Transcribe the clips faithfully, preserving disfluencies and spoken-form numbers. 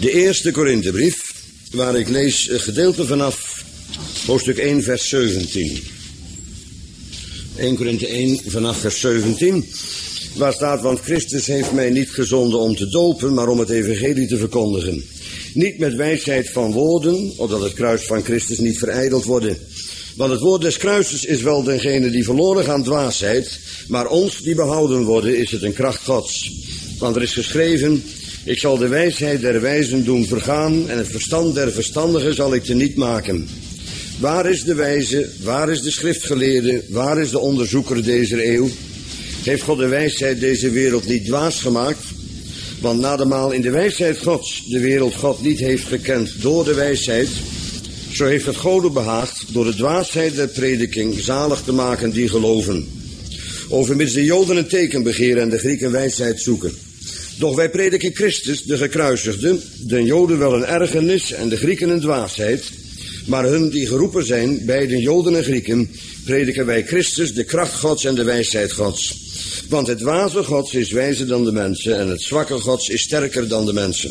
De eerste Korinthebrief, waar ik lees een gedeelte vanaf hoofdstuk één, vers zeventien. eerste Korinthe één, vanaf vers zeventien, waar staat: want Christus heeft mij niet gezonden om te dopen, maar om het evangelie te verkondigen. Niet met wijsheid van woorden, opdat het kruis van Christus niet verijdeld worden. Want het woord des kruises is wel dengene die verloren gaan dwaasheid, maar ons die behouden worden is het een kracht Gods. Want er is geschreven: ik zal de wijsheid der wijzen doen vergaan en het verstand der verstandigen zal ik teniet maken. Waar is de wijze, waar is de schriftgeleerde, waar is de onderzoeker deze eeuw? Heeft God de wijsheid deze wereld niet dwaas gemaakt? Want nademaal in de wijsheid Gods de wereld God niet heeft gekend door de wijsheid, zo heeft het Gode behaagd door de dwaasheid der prediking zalig te maken die geloven. Overmits de Joden een teken begeren en de Grieken wijsheid zoeken. Doch wij prediken Christus, de gekruisigde, de Joden wel een ergernis en de Grieken een dwaasheid. Maar hun die geroepen zijn, beide Joden en Grieken, prediken wij Christus, de kracht Gods en de wijsheid Gods. Want het dwaze Gods is wijzer dan de mensen en het zwakke Gods is sterker dan de mensen.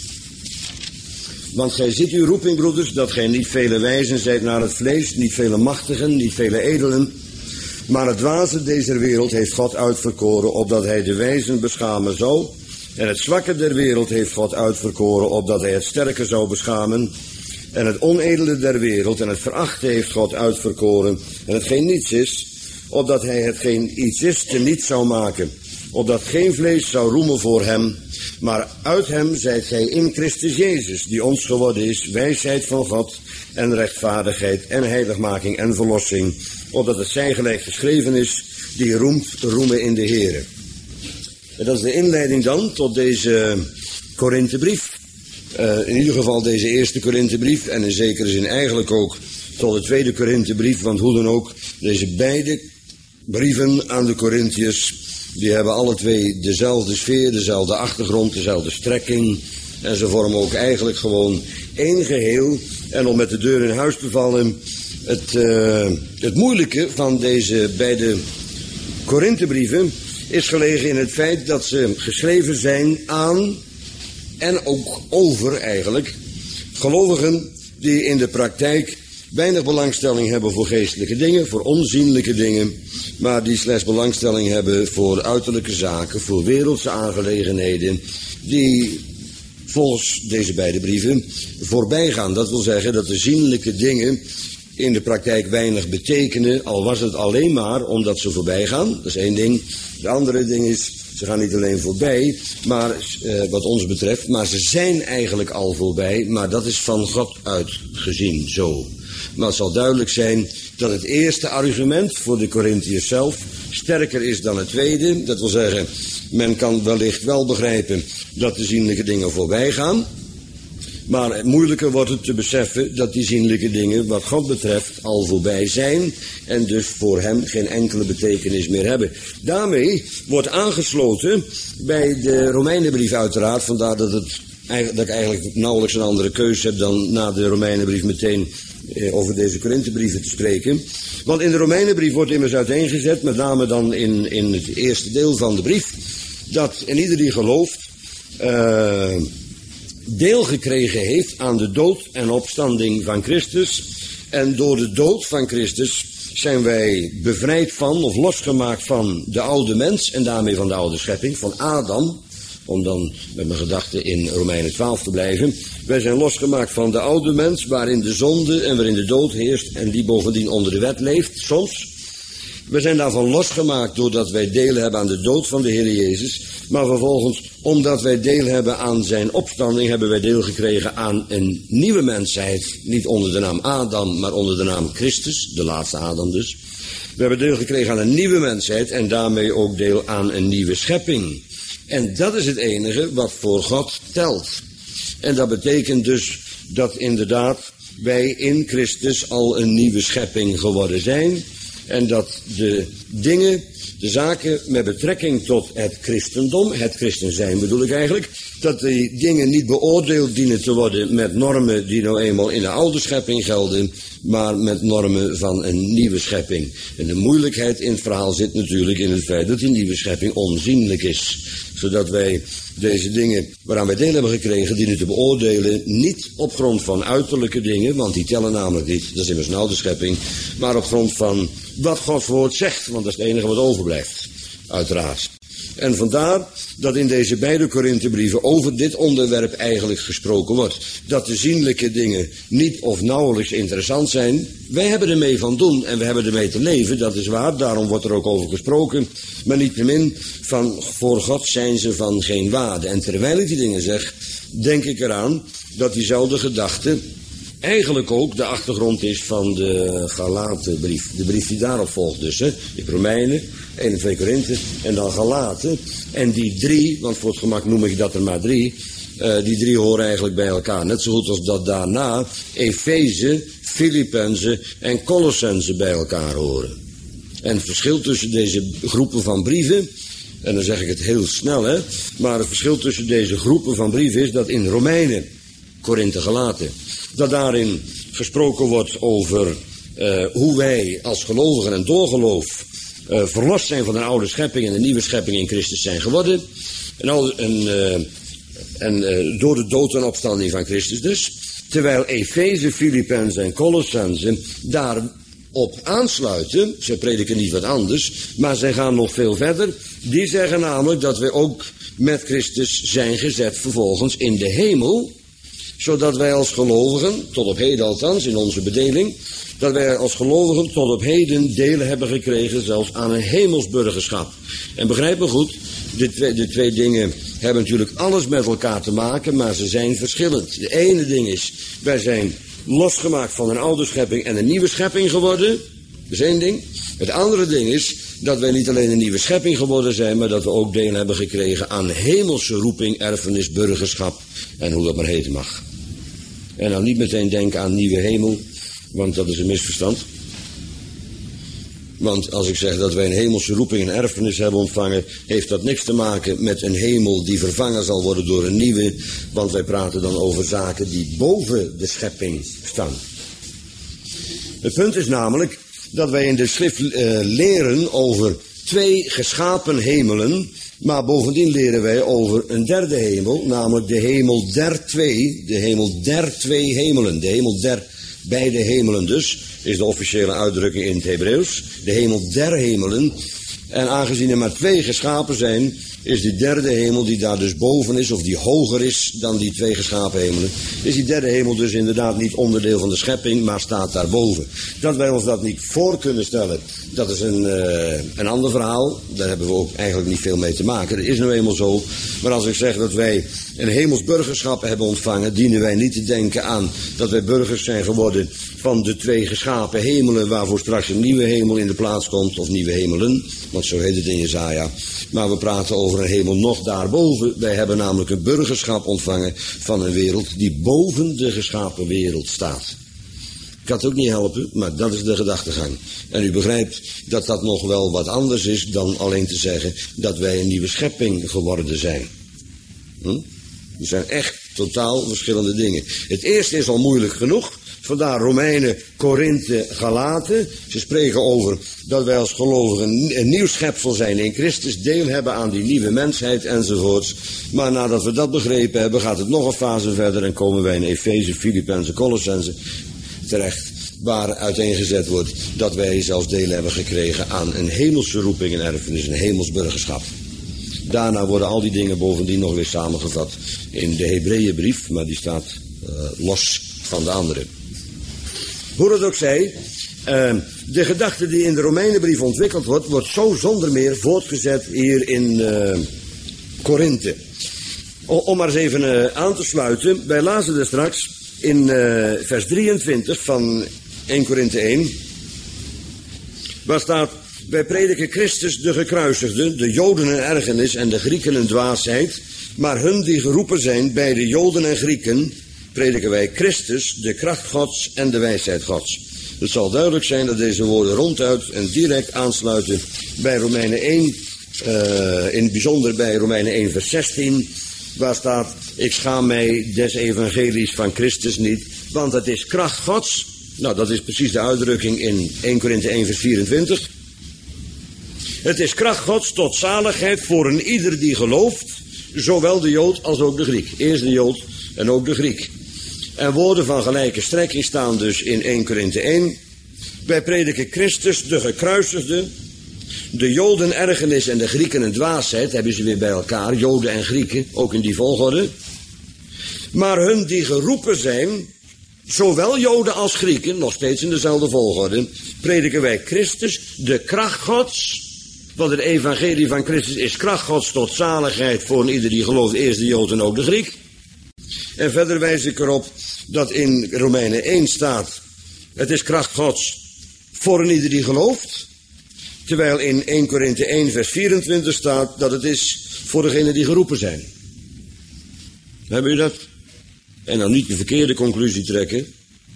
Want gij ziet uw roeping, broeders, dat gij niet vele wijzen zijt naar het vlees, niet vele machtigen, niet vele edelen. Maar het dwaze deze wereld heeft God uitverkoren, opdat hij de wijzen beschamen zou. En het zwakke der wereld heeft God uitverkoren, opdat hij het sterke zou beschamen. En het onedele der wereld en het verachte heeft God uitverkoren, en hetgeen niets is, opdat hij hetgeen iets is teniet zou maken. Opdat geen vlees zou roemen voor hem, maar uit hem zijt gij in Christus Jezus, die ons geworden is, wijsheid van God en rechtvaardigheid en heiligmaking en verlossing, opdat het zij gelijk geschreven is, die roemt, roemen in de Here. En dat is de inleiding dan tot deze Korinthebrief. Uh, in ieder geval deze eerste Korinthebrief en in zekere zin eigenlijk ook tot de tweede Korinthebrief, want hoe dan ook, deze beide brieven aan de Korinthiërs, die hebben alle twee dezelfde sfeer, dezelfde achtergrond, dezelfde strekking. En ze vormen ook eigenlijk gewoon één geheel. En om met de deur in huis te vallen, het, uh, het moeilijke van deze beide Korinthebrieven is gelegen in het feit dat ze geschreven zijn aan en ook over eigenlijk gelovigen die in de praktijk weinig belangstelling hebben voor geestelijke dingen, voor onzienlijke dingen, maar die slechts belangstelling hebben voor uiterlijke zaken, voor wereldse aangelegenheden, die volgens deze beide brieven voorbij gaan. Dat wil zeggen dat de zienlijke dingen in de praktijk weinig betekenen, al was het alleen maar omdat ze voorbij gaan. Dat is één ding. De andere ding is, ze gaan niet alleen voorbij, maar uh, wat ons betreft, maar ze zijn eigenlijk al voorbij, maar dat is van God uit gezien zo. Maar het zal duidelijk zijn dat het eerste argument voor de Korinthiërs zelf sterker is dan het tweede. Dat wil zeggen, men kan wellicht wel begrijpen dat de zienlijke dingen voorbij gaan, maar moeilijker wordt het te beseffen dat die zienlijke dingen wat God betreft al voorbij zijn en dus voor hem geen enkele betekenis meer hebben. Daarmee wordt aangesloten bij de Romeinenbrief uiteraard, vandaar dat, het, dat ik eigenlijk nauwelijks een andere keuze heb dan na de Romeinenbrief meteen eh, over deze Korinthebrieven te spreken. Want in de Romeinenbrief wordt immers uiteengezet, met name dan in, in het eerste deel van de brief, dat in ieder die gelooft Uh, deel gekregen heeft aan de dood en opstanding van Christus. En door de dood van Christus zijn wij bevrijd van of losgemaakt van de oude mens en daarmee van de oude schepping, van Adam. Om dan met mijn gedachten in Romeinen twaalf te blijven. Wij zijn losgemaakt van de oude mens waarin de zonde en waarin de dood heerst en die bovendien onder de wet leeft, soms. We zijn daarvan losgemaakt doordat wij deel hebben aan de dood van de Heer Jezus. Maar vervolgens, omdat wij deel hebben aan zijn opstanding, hebben wij deel gekregen aan een nieuwe mensheid. Niet onder de naam Adam, maar onder de naam Christus, de laatste Adam dus. We hebben deel gekregen aan een nieuwe mensheid en daarmee ook deel aan een nieuwe schepping. En dat is het enige wat voor God telt. En dat betekent dus dat inderdaad wij in Christus al een nieuwe schepping geworden zijn. En dat de dingen De zaken met betrekking tot het christendom, het christen zijn bedoel ik eigenlijk, dat die dingen niet beoordeeld dienen te worden met normen die nou eenmaal in de oude schepping gelden, maar met normen van een nieuwe schepping. En de moeilijkheid in het verhaal zit natuurlijk in het feit dat die nieuwe schepping onzienlijk is. Zodat wij deze dingen waaraan wij deel hebben gekregen dienen te beoordelen, niet op grond van uiterlijke dingen, want die tellen namelijk niet, dat is immers een oude schepping, maar op grond van wat Gods woord zegt, want dat is het enige wat overblijft, uiteraard. En vandaar dat in deze beide Korinthebrieven over dit onderwerp eigenlijk gesproken wordt. Dat de zienlijke dingen niet of nauwelijks interessant zijn. Wij hebben ermee van doen en we hebben ermee te leven, dat is waar, daarom wordt er ook over gesproken. Maar niettemin, van voor God zijn ze van geen waarde. En terwijl ik die dingen zeg, denk ik eraan dat diezelfde gedachte eigenlijk ook de achtergrond is van de Galatenbrief. De brief die daarop volgt dus, hè. De Romeinen, één en twee Korinthe en dan Galaten. En die drie, want voor het gemak noem ik dat er maar drie, uh, die drie horen eigenlijk bij elkaar. Net zo goed als dat daarna Efeze, Filippenzen en Colossenzen bij elkaar horen. En het verschil tussen deze groepen van brieven, en dan zeg ik het heel snel, hè, maar het verschil tussen deze groepen van brieven is dat in Romeinen, Korinthe, Galaten, dat daarin gesproken wordt over uh, hoe wij als gelovigen en door geloof uh, verlost zijn van een oude schepping en een nieuwe schepping in Christus zijn geworden. En, al, en, uh, en uh, door de dood en opstanding van Christus dus. Terwijl Efeze, Filippenzen en Colossenzen daarop aansluiten. Ze prediken niet wat anders, maar zij gaan nog veel verder. Die zeggen namelijk dat wij ook met Christus zijn gezet vervolgens in de hemel, zodat wij als gelovigen, tot op heden althans in onze bedeling, dat wij als gelovigen tot op heden delen hebben gekregen zelfs aan een hemelsburgerschap. En begrijp me goed, de twee, de twee dingen hebben natuurlijk alles met elkaar te maken, maar ze zijn verschillend. De ene ding is, wij zijn losgemaakt van een oude schepping en een nieuwe schepping geworden. Dat is één ding. Het andere ding is dat wij niet alleen een nieuwe schepping geworden zijn, maar dat we ook deel hebben gekregen aan hemelse roeping, erfenis, burgerschap en hoe dat maar heten mag. En dan niet meteen denken aan nieuwe hemel, want dat is een misverstand. Want als ik zeg dat wij een hemelse roeping en erfenis hebben ontvangen, heeft dat niks te maken met een hemel die vervangen zal worden door een nieuwe, want wij praten dan over zaken die boven de schepping staan. Het punt is namelijk dat wij in de schrift uh, leren over twee geschapen hemelen, maar bovendien leren wij over een derde hemel, namelijk de hemel der twee, de hemel der twee hemelen, de hemel der beide hemelen dus, is de officiële uitdrukking in het Hebreeuws, de hemel der hemelen. En aangezien er maar twee geschapen zijn, is die derde hemel die daar dus boven is, of die hoger is dan die twee geschapen hemelen, is die derde hemel dus inderdaad niet onderdeel van de schepping, maar staat daarboven. Dat wij ons dat niet voor kunnen stellen, dat is een, uh, een ander verhaal. Daar hebben we ook eigenlijk niet veel mee te maken. Dat is nou eenmaal zo. Maar als ik zeg dat wij een hemels burgerschap hebben ontvangen, dienen wij niet te denken aan dat wij burgers zijn geworden van de twee geschapen hemelen, waarvoor straks een nieuwe hemel in de plaats komt, of nieuwe hemelen, want zo heet het in Jesaja. Maar we praten over een hemel nog daarboven. Wij hebben namelijk een burgerschap ontvangen van een wereld die boven de geschapen wereld staat. Ik kan het ook niet helpen, maar dat is de gedachtegang. En u begrijpt dat dat nog wel wat anders is dan alleen te zeggen dat wij een nieuwe schepping geworden zijn. Hm? Er zijn echt totaal verschillende dingen. Het eerste is al moeilijk genoeg. Vandaar Romeinen, Korinthe, Galaten. Ze spreken over dat wij als gelovigen een nieuw schepsel zijn in Christus, deel hebben aan die nieuwe mensheid enzovoorts. Maar nadat we dat begrepen hebben, gaat het nog een fase verder en komen wij in Efeze, Filippenzen, Colossenzen terecht, waar uiteengezet wordt dat wij zelfs deel hebben gekregen aan een hemelse roeping en erfenis, een hemels burgerschap. Daarna worden al die dingen bovendien nog weer samengevat in de Hebreeënbrief, maar die staat uh, los van de andere. Hoe het ook zij, uh, de gedachte die in de Romeinenbrief ontwikkeld wordt, wordt zo zonder meer voortgezet hier in uh, Korinthe. O, om maar eens even uh, aan te sluiten, wij lazen er straks in uh, vers drieëntwintig van eerste Korinthe één, waar staat: wij prediken Christus de gekruisigde, de Joden een ergernis en de Grieken een dwaasheid, maar hun die geroepen zijn, bij de Joden en Grieken, prediken wij Christus, de kracht Gods en de wijsheid Gods. Het zal duidelijk zijn dat deze woorden ronduit en direct aansluiten bij Romeinen één, uh, in het bijzonder bij Romeinen één vers zestien, waar staat: ik schaam mij des evangelies van Christus niet, want het is kracht Gods. Nou, dat is precies de uitdrukking in Eerste Korinthe één vers vierentwintig. Het is kracht Gods tot zaligheid voor een ieder die gelooft, zowel de Jood als ook de Griek. Eerst de Jood en ook de Griek. En woorden van gelijke strekking staan dus in Eerste Korinthe één. Wij prediken Christus, de gekruisigde, de Joden ergernis en de Grieken een dwaasheid, hebben ze weer bij elkaar, Joden en Grieken, ook in die volgorde. Maar hun die geroepen zijn, zowel Joden als Grieken, nog steeds in dezelfde volgorde, prediken wij Christus, de kracht Gods. Want het evangelie van Christus is kracht Gods tot zaligheid voor een ieder die gelooft, eerst de Jood en ook de Griek. En verder wijs ik erop dat in Romeinen één staat: het is kracht Gods voor een ieder die gelooft. Terwijl in Eerste Korinthe één vers vierentwintig staat dat het is voor degenen die geroepen zijn. Hebben u dat? En dan niet de verkeerde conclusie trekken.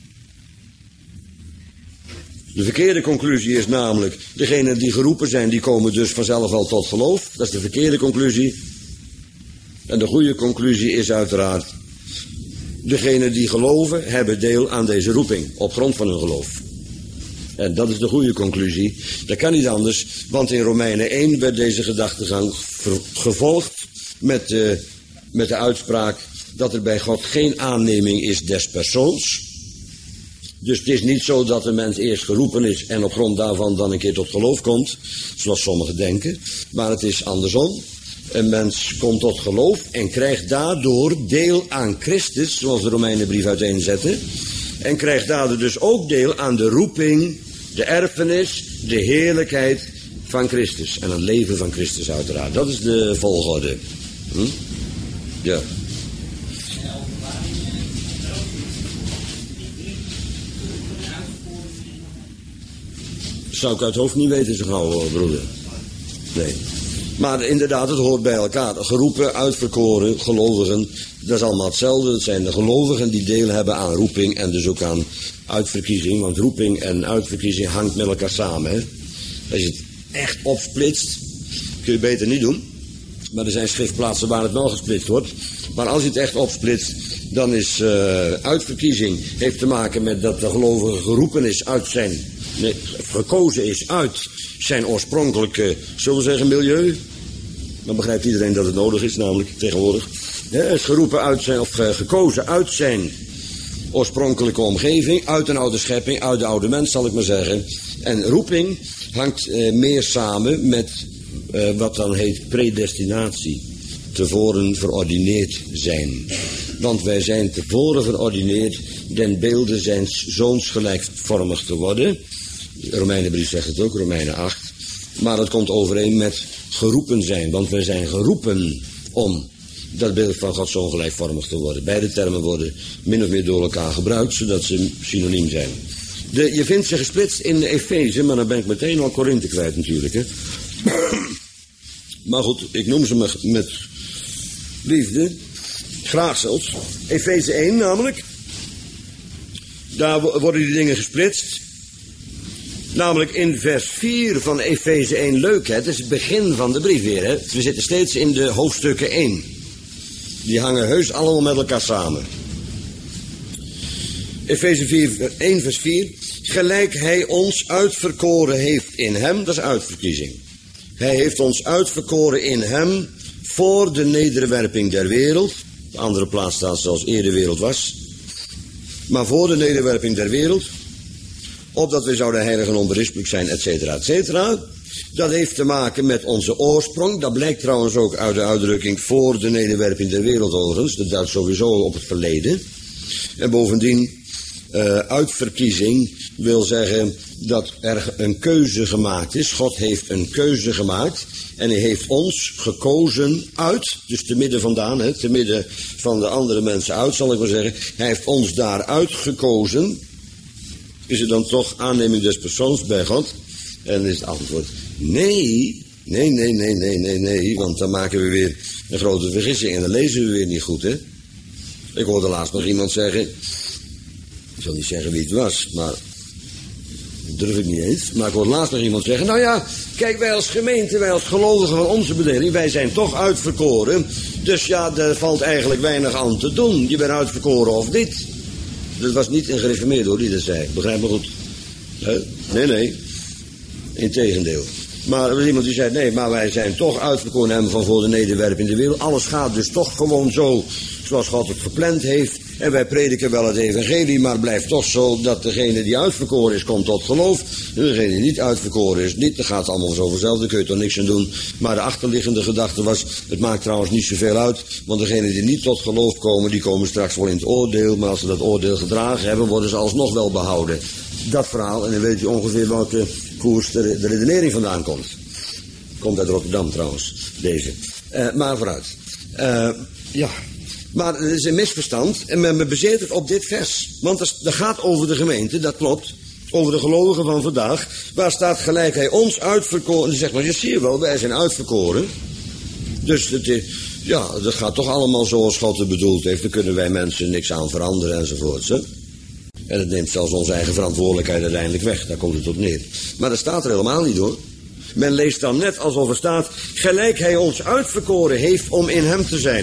De verkeerde conclusie is namelijk, degenen die geroepen zijn, die komen dus vanzelf al tot geloof. Dat is de verkeerde conclusie. En de goede conclusie is uiteraard, degenen die geloven, hebben deel aan deze roeping, op grond van hun geloof. En dat is de goede conclusie. Dat kan niet anders, want in Romeinen één werd deze gedachtegang gevolgd met de, met de uitspraak dat er bij God geen aanneming is des persoons. Dus het is niet zo dat de mens eerst geroepen is en op grond daarvan dan een keer tot geloof komt, zoals sommigen denken. Maar het is andersom. Een mens komt tot geloof en krijgt daardoor deel aan Christus, zoals de Romeinenbrief uiteenzette. En krijgt daardoor dus ook deel aan de roeping, de erfenis, de heerlijkheid van Christus. En het leven van Christus uiteraard. Dat is de volgorde. Hm? Ja. Zou ik uit het hoofd niet weten, zo gauw, broeder. Nee. Maar inderdaad, het hoort bij elkaar. Geroepen, uitverkoren, gelovigen, dat is allemaal hetzelfde. Het zijn de gelovigen die deel hebben aan roeping en dus ook aan uitverkiezing. Want roeping en uitverkiezing hangt met elkaar samen. Hè? Als je het echt opsplitst, kun je beter niet doen. Maar er zijn schriftplaatsen waar het wel gesplitst wordt. Maar als je het echt opsplitst, dan is uh, uitverkiezing, heeft te maken met dat de gelovige geroepen is uit zijn, nee, gekozen is uit zijn oorspronkelijke, zullen we zeggen, milieu. Dan begrijpt iedereen dat het nodig is, namelijk tegenwoordig. Hij is geroepen uit zijn, of uh, gekozen uit zijn oorspronkelijke omgeving, uit een oude schepping, uit de oude mens, zal ik maar zeggen. En roeping hangt uh, meer samen met uh, wat dan heet predestinatie. Tevoren verordineerd zijn. Want wij zijn tevoren verordineerd den beelde zijn zoons gelijkvormig te worden. De Romeinenbrief zegt het ook, Romeinen acht. Maar dat komt overeen met geroepen zijn. Want wij zijn geroepen om dat beeld van Gods zoon gelijkvormig te worden. Beide termen worden min of meer door elkaar gebruikt, zodat ze synoniem zijn. De, je vindt ze gesplitst in Efeze, maar dan ben ik meteen al Korinthe kwijt natuurlijk. Hè. Maar goed, ik noem ze met, met liefde. Graag zelfs. Efeze één namelijk. Daar worden die dingen gesplitst. Namelijk in vers vier van Efeze één. Leuk, hè? Het is het begin van de brief weer, hè? We zitten steeds in de hoofdstukken één. Die hangen heus allemaal met elkaar samen. Efeze één vers vier. Gelijk hij ons uitverkoren heeft in hem, dat is uitverkiezing. Hij heeft ons uitverkoren in hem voor de nederwerping der wereld. De andere plaats staat zoals eer de wereld was. Maar voor de nederwerping der wereld. Opdat wij zouden heilig en onberispelijk zijn, et cetera, et cetera. Dat heeft te maken met onze oorsprong. Dat blijkt trouwens ook uit de uitdrukking voor de nederwerping der wereld overigens. Dat duidt sowieso op het verleden. En bovendien, uh, uitverkiezing wil zeggen dat er een keuze gemaakt is. God heeft een keuze gemaakt. En hij heeft ons gekozen uit, dus te midden vandaan, hè, te midden van de andere mensen uit, zal ik maar zeggen. Hij heeft ons daaruit gekozen. Is er dan toch aanneming des persoons bij God? En is het antwoord nee, nee, nee, nee, nee, nee, nee, want dan maken we weer een grote vergissing en dan lezen we weer niet goed, hè. Ik hoorde laatst nog iemand zeggen, ik zal niet zeggen wie het was, maar durf ik niet eens. Maar ik hoorde laatst nog iemand zeggen, nou ja, kijk, wij als gemeente, wij als gelovigen van onze bedeling, wij zijn toch uitverkoren. Dus ja, er valt eigenlijk weinig aan te doen. Je bent uitverkoren of niet. Dat was niet een gereformeerde hoor, die dat zei. Begrijp me goed. Nee, nee. Integendeel. Maar er was iemand die zei, nee, maar wij zijn toch uitverkoren hebben van voor de nederwerping in de wereld. Alles gaat dus toch gewoon zo zoals God het gepland heeft. En wij prediken wel het evangelie, maar het blijft toch zo dat degene die uitverkoren is, komt tot geloof. En degene die niet uitverkoren is, niet. Dan gaat het allemaal zo vanzelf, daar kun je toch niks aan doen. Maar de achterliggende gedachte was, het maakt trouwens niet zoveel uit. Want degenen die niet tot geloof komen, die komen straks wel in het oordeel. Maar als ze dat oordeel gedragen hebben, worden ze alsnog wel behouden. Dat verhaal, en dan weet u ongeveer welke koers de, de redenering vandaan komt. Komt uit Rotterdam trouwens, deze. Uh, maar vooruit. Uh, ja... Maar het is een misverstand en men baseert het op dit vers. Want dat gaat over de gemeente, dat klopt. Over de gelovigen van vandaag. Waar staat gelijk hij ons uitverkoren. En dan zegt maar, je ziet wel, wij zijn uitverkoren. Dus het, ja, dat gaat toch allemaal zoals God het bedoeld heeft. Daar kunnen wij mensen niks aan veranderen enzovoort. Hè? En het neemt zelfs onze eigen verantwoordelijkheid uiteindelijk weg. Daar komt het op neer. Maar dat staat er helemaal niet hoor. Men leest dan net alsof er staat, gelijk hij ons uitverkoren heeft om in hem te zijn.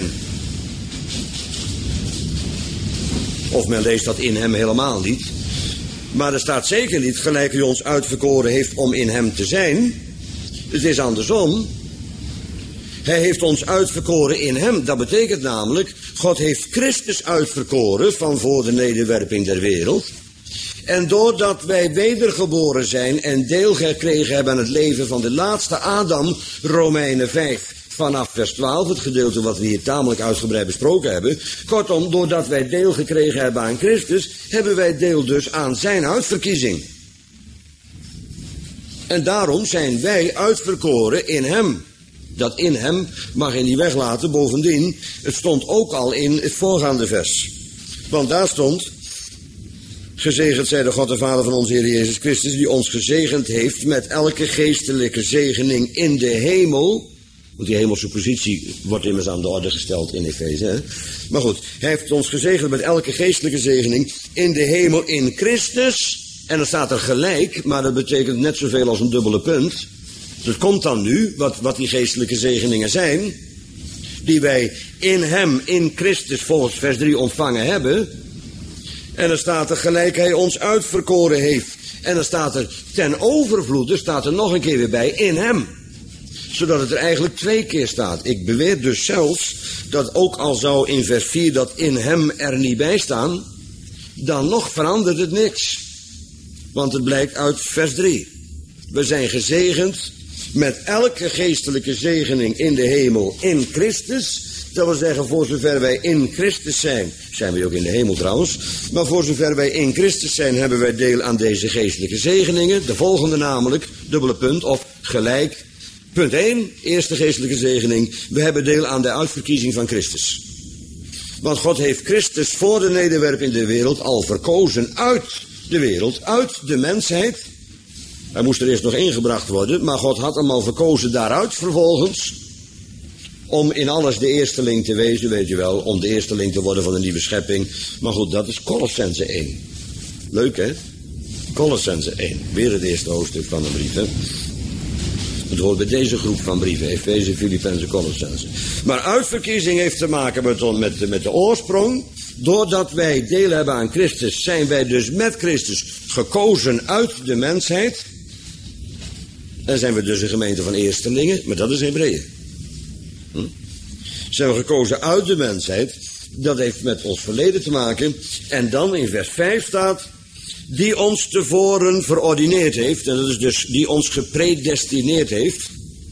Of men leest dat in hem helemaal niet. Maar er staat zeker niet, gelijk hij ons uitverkoren heeft om in hem te zijn. Het is andersom. Hij heeft ons uitverkoren in hem. Dat betekent namelijk, God heeft Christus uitverkoren van voor de nederwerping der wereld. En doordat wij wedergeboren zijn en deel gekregen hebben aan het leven van de laatste Adam, Romeinen vijf. Vanaf vers twaalf, het gedeelte wat we hier tamelijk uitgebreid besproken hebben. Kortom, doordat wij deel gekregen hebben aan Christus, hebben wij deel dus aan zijn uitverkiezing. En daarom zijn wij uitverkoren in hem. Dat in hem mag je niet weglaten. Bovendien, het stond ook al in het voorgaande vers. Want daar stond, gezegend zij de God en Vader van onze Heer Jezus Christus, die ons gezegend heeft met elke geestelijke zegening in de hemel. Want die hemelse positie wordt immers aan de orde gesteld in Efeze. Hè? Maar goed, hij heeft ons gezegend met elke geestelijke zegening in de hemel in Christus. En dan staat er gelijk, maar dat betekent net zoveel als een dubbele punt. Dus komt dan nu, wat, wat die geestelijke zegeningen zijn, die wij in hem, in Christus, volgens vers drie ontvangen hebben. En dan staat er gelijk hij ons uitverkoren heeft. En dan staat er ten overvloede, staat er nog een keer weer bij, in hem. Zodat het er eigenlijk twee keer staat. Ik beweer dus zelfs dat ook al zou in vers vier dat in hem er niet bij staan, dan nog verandert het niks. Want het blijkt uit vers drie. We zijn gezegend met elke geestelijke zegening in de hemel in Christus. Dat wil zeggen, voor zover wij in Christus zijn, zijn we ook in de hemel trouwens, maar voor zover wij in Christus zijn, hebben wij deel aan deze geestelijke zegeningen. De volgende namelijk, dubbele punt, of gelijk. Punt één, eerste geestelijke zegening. We hebben deel aan de uitverkiezing van Christus. Want God heeft Christus voor de nederwerping in de wereld al verkozen uit de wereld, uit de mensheid. Hij moest er eerst nog ingebracht worden, maar God had hem al verkozen daaruit vervolgens. Om in alles de eersteling te wezen, weet je wel, om de eersteling te worden van de nieuwe schepping. Maar goed, dat is Colossense één. Leuk hè? Colossense één, weer het eerste hoofdstuk van de brief hè. Het hoort bij deze groep van brieven, Efeze, Filippenzen, Colossense. Maar uitverkiezing heeft te maken met, met, met de oorsprong. Doordat wij deel hebben aan Christus, zijn wij dus met Christus gekozen uit de mensheid. En zijn we dus een gemeente van eerstelingen, maar dat is Hebreeën. Hm? Zijn we gekozen uit de mensheid, dat heeft met ons verleden te maken. En dan in vers vijf staat, die ons tevoren verordineerd heeft, en dat is dus die ons gepredestineerd heeft.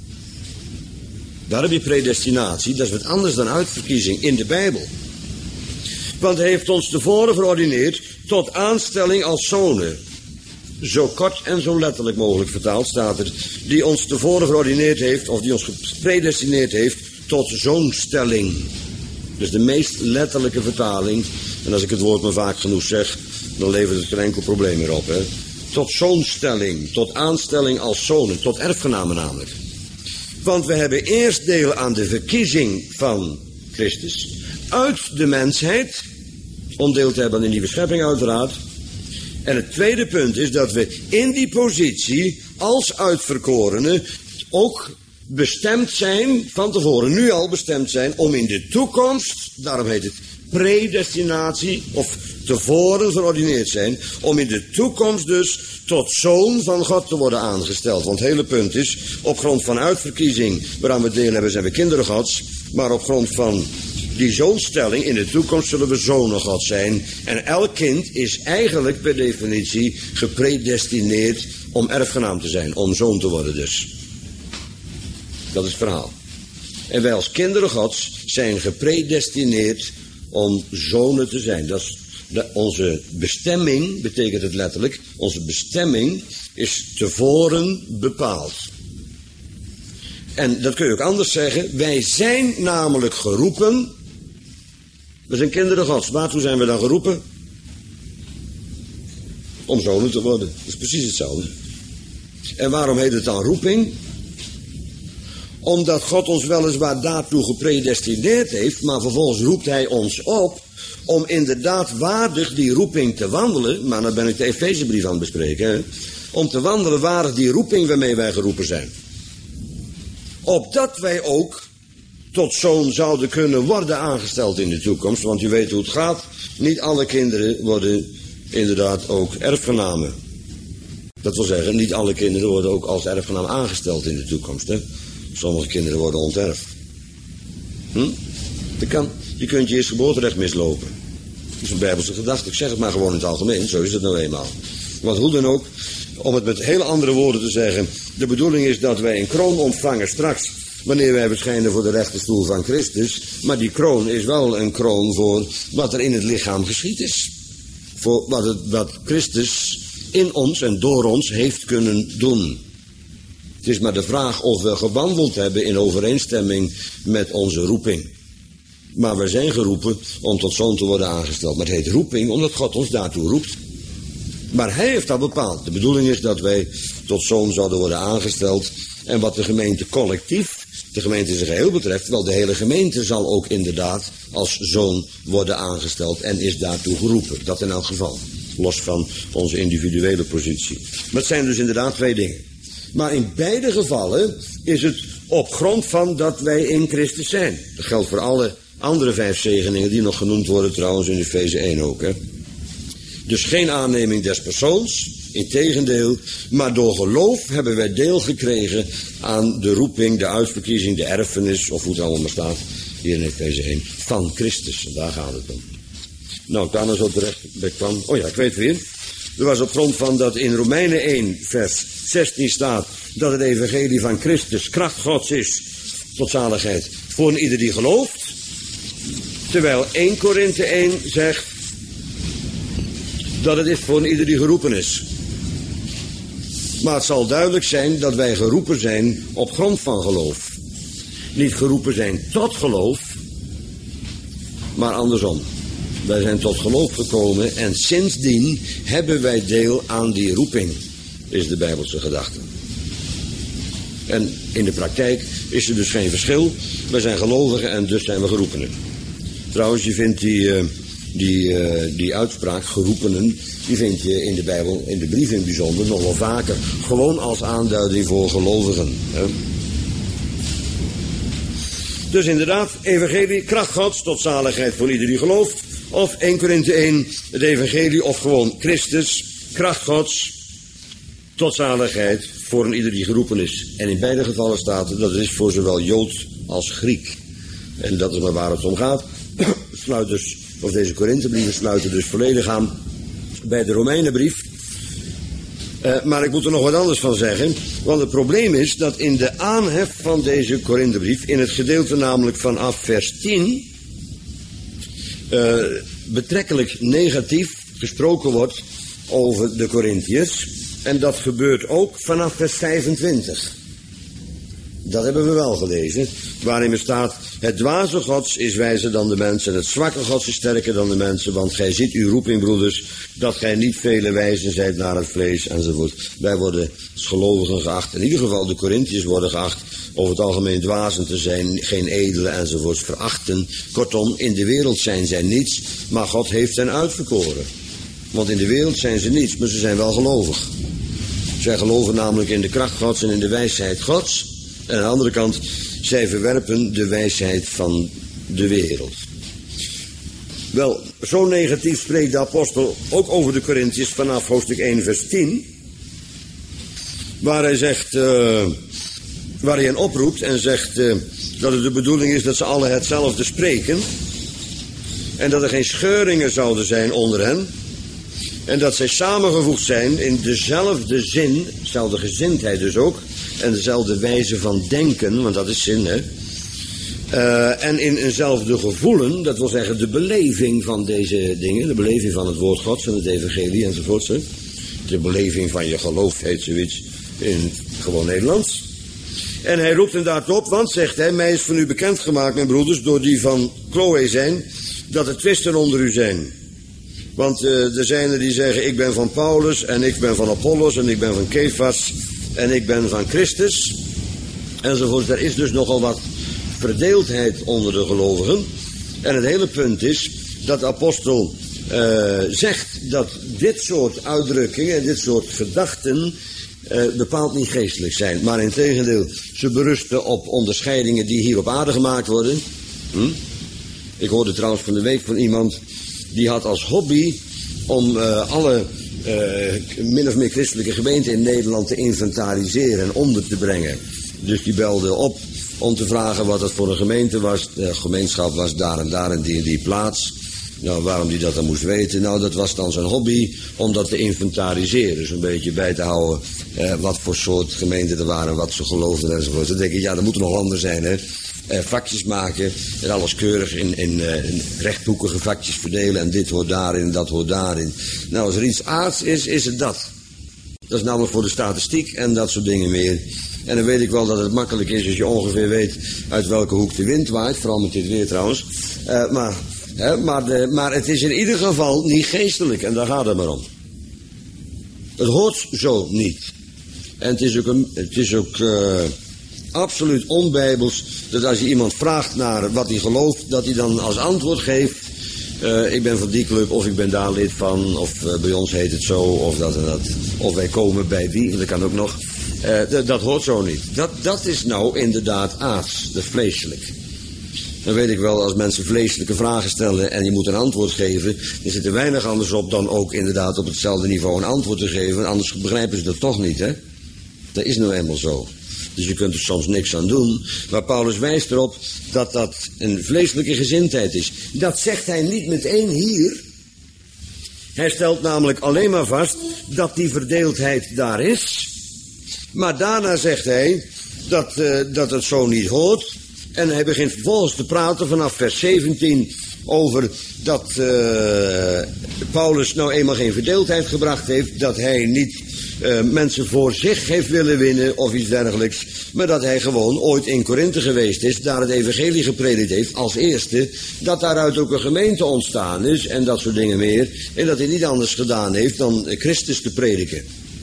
Daar heb je predestinatie, dat is wat anders dan uitverkiezing in de Bijbel. Want hij heeft ons tevoren verordineerd tot aanstelling als zonen. Zo kort en zo letterlijk mogelijk vertaald staat er, die ons tevoren verordineerd heeft, of die ons gepredestineerd heeft tot zoonstelling. Dus de meest letterlijke vertaling, en als ik het woord maar vaak genoeg zeg, dan levert het geen enkel probleem meer op. Hè? Tot zoonstelling, tot aanstelling als zonen, tot erfgenamen namelijk. Want we hebben eerst deel aan de verkiezing van Christus uit de mensheid, om deel te hebben aan de nieuwe schepping uiteraard. En het tweede punt is dat we in die positie als uitverkorenen ook bestemd zijn, van tevoren nu al bestemd zijn, om in de toekomst, daarom heet het predestinatie, of tevoren verordineerd zijn, om in de toekomst dus tot zoon van God te worden aangesteld. Want het hele punt is, op grond van uitverkiezing waaraan we deel hebben, zijn we kinderen Gods, maar op grond van die zoonstelling, in de toekomst zullen we zonen God zijn. En elk kind is eigenlijk per definitie gepredestineerd om erfgenaam te zijn, om zoon te worden dus. Dat is het verhaal. En wij als kinderen Gods zijn gepredestineerd om zonen te zijn. Dat is de, onze bestemming, betekent het letterlijk. Onze bestemming is tevoren bepaald. En dat kun je ook anders zeggen. Wij zijn namelijk geroepen. We zijn kinderen Gods. Waartoe zijn we dan geroepen? Om zonen te worden. Dat is precies hetzelfde. En waarom heet het dan roeping? Omdat God ons weliswaar daartoe gepredestineerd heeft, maar vervolgens roept hij ons op om inderdaad waardig die roeping te wandelen. Maar dan ben ik de Efezebrief aan het bespreken. Hè? Om te wandelen waardig die roeping waarmee wij geroepen zijn. Opdat wij ook tot zoon zouden kunnen worden aangesteld in de toekomst. Want u weet hoe het gaat. Niet alle kinderen worden inderdaad ook erfgenamen. Dat wil zeggen, niet alle kinderen worden ook als erfgenaam aangesteld in de toekomst. Hè? Sommige kinderen worden onterfd. Hm? Dat kan. Je kunt je eerst geboorterecht mislopen. Dat is een bijbelse gedachte. Ik zeg het maar gewoon in het algemeen. Zo is het nou eenmaal. Want hoe dan ook, om het met hele andere woorden te zeggen. De bedoeling is dat wij een kroon ontvangen straks. Wanneer wij verschijnen voor de rechterstoel van Christus. Maar die kroon is wel een kroon voor wat er in het lichaam geschied is. Voor wat, het, wat Christus in ons en door ons heeft kunnen doen. Het is maar de vraag of we gewandeld hebben in overeenstemming met onze roeping. Maar we zijn geroepen om tot zoon te worden aangesteld. Maar het heet roeping omdat God ons daartoe roept. Maar hij heeft dat bepaald. De bedoeling is dat wij tot zoon zouden worden aangesteld. En wat de gemeente collectief, de gemeente in zijn geheel betreft, wel de hele gemeente zal ook inderdaad als zoon worden aangesteld en is daartoe geroepen. Dat in elk geval. Los van onze individuele positie. Maar het zijn dus inderdaad twee dingen. Maar in beide gevallen is het op grond van dat wij in Christus zijn. Dat geldt voor alle andere vijf zegeningen die nog genoemd worden trouwens in Efeze één ook. Hè. Dus geen aanneming des persoons, integendeel, maar door geloof hebben wij deel gekregen aan de roeping, de uitverkiezing, de erfenis, of hoe het allemaal maar staat, hier in Efeze één, van Christus. En daar gaat het om. Nou, ik daar nou zo terecht bij kwam. Oh ja, ik weet weer. Er was op grond van dat in Romeinen één, vers zestien staat, dat het evangelie van Christus kracht Gods is tot zaligheid voor een ieder die gelooft. Terwijl één Korinthe één zegt dat het is voor een ieder die geroepen is. Maar het zal duidelijk zijn dat wij geroepen zijn op grond van geloof. Niet geroepen zijn tot geloof, maar andersom. Wij zijn tot geloof gekomen en sindsdien hebben wij deel aan die roeping, is de Bijbelse gedachte. En in de praktijk is er dus geen verschil. Wij zijn gelovigen en dus zijn we geroepenen. Trouwens, je vindt die, uh, die, uh, die uitspraak, geroepenen, die vind je in de Bijbel, in de brief in het bijzonder, nog wel vaker. Gewoon als aanduiding voor gelovigen. Hè? Dus inderdaad, evangelie, kracht Gods tot zaligheid voor ieder die gelooft. Of één Korinthe één, het evangelie, of gewoon Christus, kracht Gods tot zaligheid voor een ieder die geroepen is. En in beide gevallen staat het, dat is voor zowel Jood als Griek. En dat is maar waar het om gaat. Sluit dus, of deze Korinthebrieven sluiten dus volledig aan bij de Romeinenbrief. Uh, maar ik moet er nog wat anders van zeggen. Want het probleem is dat in de aanhef van deze Korinthebrief, in het gedeelte namelijk vanaf vers tien, uh, betrekkelijk negatief gesproken wordt over de Korinthiërs. En dat gebeurt ook vanaf vers vijfentwintig. Dat hebben we wel gelezen, waarin er staat, het dwaze Gods is wijzer dan de mensen, en het zwakke Gods is sterker dan de mensen, want gij ziet uw roeping, broeders, dat gij niet vele wijzen zijt naar het vlees, enzovoort. Wij worden als gelovigen geacht, in ieder geval de Korinthiërs worden geacht, over het algemeen dwazen te zijn, geen edelen, enzovoort, verachten. Kortom, in de wereld zijn zij niets, maar God heeft hen uitverkoren. Want in de wereld zijn ze niets, maar ze zijn wel gelovig. Zij geloven namelijk in de kracht Gods en in de wijsheid Gods. En aan de andere kant, zij verwerpen de wijsheid van de wereld. Wel, zo negatief spreekt de apostel ook over de Korintiërs vanaf hoofdstuk één vers tien. Waar hij zegt, uh, waar hij hen oproept en zegt uh, dat het de bedoeling is dat ze alle hetzelfde spreken. En dat er geen scheuringen zouden zijn onder hen. En dat zij samengevoegd zijn in dezelfde zin, dezelfde gezindheid dus ook. En dezelfde wijze van denken, want dat is zin, hè. Uh, en in eenzelfde gevoelen, dat wil zeggen de beleving van deze dingen. De beleving van het woord Gods en het evangelie enzovoort. Hè. De beleving van je geloof heet zoiets in gewoon Nederlands. En hij roept inderdaad op, want zegt hij, mij is van u bekendgemaakt, mijn broeders, door die van Chloe zijn, dat er twisten onder u zijn. Want uh, er zijn er die zeggen, ik ben van Paulus en ik ben van Apollos en ik ben van Kefas en ik ben van Christus. Enzovoort. Er is dus nogal wat verdeeldheid onder de gelovigen. En het hele punt is dat de apostel uh, zegt dat dit soort uitdrukkingen, dit soort gedachten uh, bepaald niet geestelijk zijn. Maar integendeel, ze berusten op onderscheidingen die hier op aarde gemaakt worden. Hm? Ik hoorde trouwens van de week van iemand die had als hobby om uh, alle uh, min of meer christelijke gemeenten in Nederland te inventariseren en onder te brengen. Dus die belde op om te vragen wat het voor een gemeente was. De gemeenschap was daar en daar en die en die plaats. Nou, waarom die dat dan moest weten? Nou, dat was dan zijn hobby om dat te inventariseren. Dus een beetje bij te houden eh, wat voor soort gemeenten er waren, wat ze geloofden enzovoort. Dan denk ik, ja, dat moet er nog anders zijn, hè. Eh, vakjes maken en alles keurig in, in, uh, in rechthoekige vakjes verdelen. En dit hoort daarin en dat hoort daarin. Nou, als er iets aards is, is het dat. Dat is namelijk voor de statistiek en dat soort dingen meer. En dan weet ik wel dat het makkelijk is als je ongeveer weet uit welke hoek de wind waait. Vooral met dit weer trouwens. Uh, maar, hè, maar, de, maar het is in ieder geval niet geestelijk. En daar gaat het maar om. Het hoort zo niet. En het is ook, een, het is ook uh, absoluut onbijbels dat als je iemand vraagt naar wat hij gelooft, dat hij dan als antwoord geeft, uh, ik ben van die club of ik ben daar lid van, of uh, bij ons heet het zo, of dat en dat. Of wij komen bij wie, dat kan ook nog. Uh, d- dat hoort zo niet. Dat, dat is nou inderdaad aards, dat is vleeselijk. Dan weet ik wel, als mensen vleeselijke vragen stellen en je moet een antwoord geven, dan zit er weinig anders op dan ook inderdaad op hetzelfde niveau een antwoord te geven. Anders begrijpen ze dat toch niet, hè. Dat is nou eenmaal zo. Dus je kunt er soms niks aan doen. Maar Paulus wijst erop dat dat een vleeselijke gezindheid is. Dat zegt hij niet meteen hier. Hij stelt namelijk alleen maar vast dat die verdeeldheid daar is. Maar daarna zegt hij dat, uh, dat het zo niet hoort. En hij begint vervolgens te praten vanaf vers zeventien over dat uh, Paulus nou eenmaal geen verdeeldheid gebracht heeft. Dat hij niet uh, mensen voor zich heeft willen winnen of iets dergelijks. Maar dat hij gewoon ooit in Korinthe geweest is, daar het evangelie gepredikt heeft als eerste. Dat daaruit ook een gemeente ontstaan is en dat soort dingen meer. En dat hij niet anders gedaan heeft dan Christus te prediken.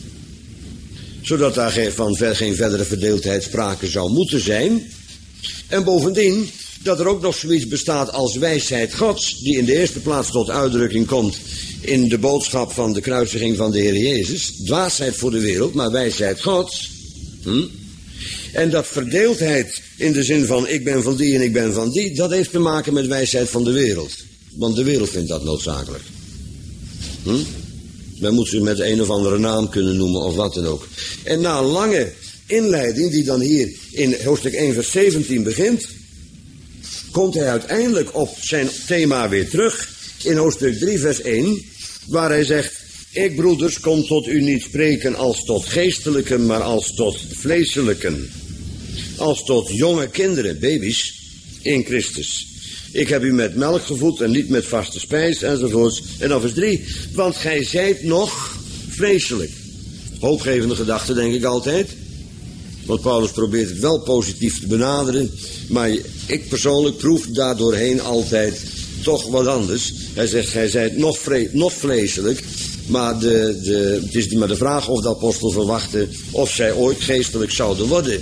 Zodat daar geen, van ver, geen verdere verdeeldheid sprake zou moeten zijn. En bovendien dat er ook nog zoiets bestaat als wijsheid Gods, die in de eerste plaats tot uitdrukking komt in de boodschap van de kruisiging van de Heer Jezus. Dwaasheid voor de wereld, maar wijsheid Gods. Hm? En dat verdeeldheid in de zin van ik ben van die en ik ben van die, dat heeft te maken met wijsheid van de wereld. Want de wereld vindt dat noodzakelijk. Hm? Men moet ze met een of andere naam kunnen noemen of wat dan ook. En na een lange inleiding die dan hier in hoofdstuk één vers zeventien begint, komt hij uiteindelijk op zijn thema weer terug in hoofdstuk drie vers één, waar hij zegt, ik broeders kom tot u niet spreken als tot geestelijken, maar als tot vleeselijken. Als tot jonge kinderen, baby's, in Christus. Ik heb u met melk gevoed en niet met vaste spijs enzovoorts. En dan vers drie, want gij zijt nog vleeselijk. Hoopgevende gedachte denk ik altijd. Want Paulus probeert het wel positief te benaderen. Maar ik persoonlijk proef daardoorheen altijd toch wat anders. Hij zegt, gij zijt nog, vre- nog vleeselijk. Maar de, de, het is maar de vraag of de apostel verwachtte of zij ooit geestelijk zouden worden.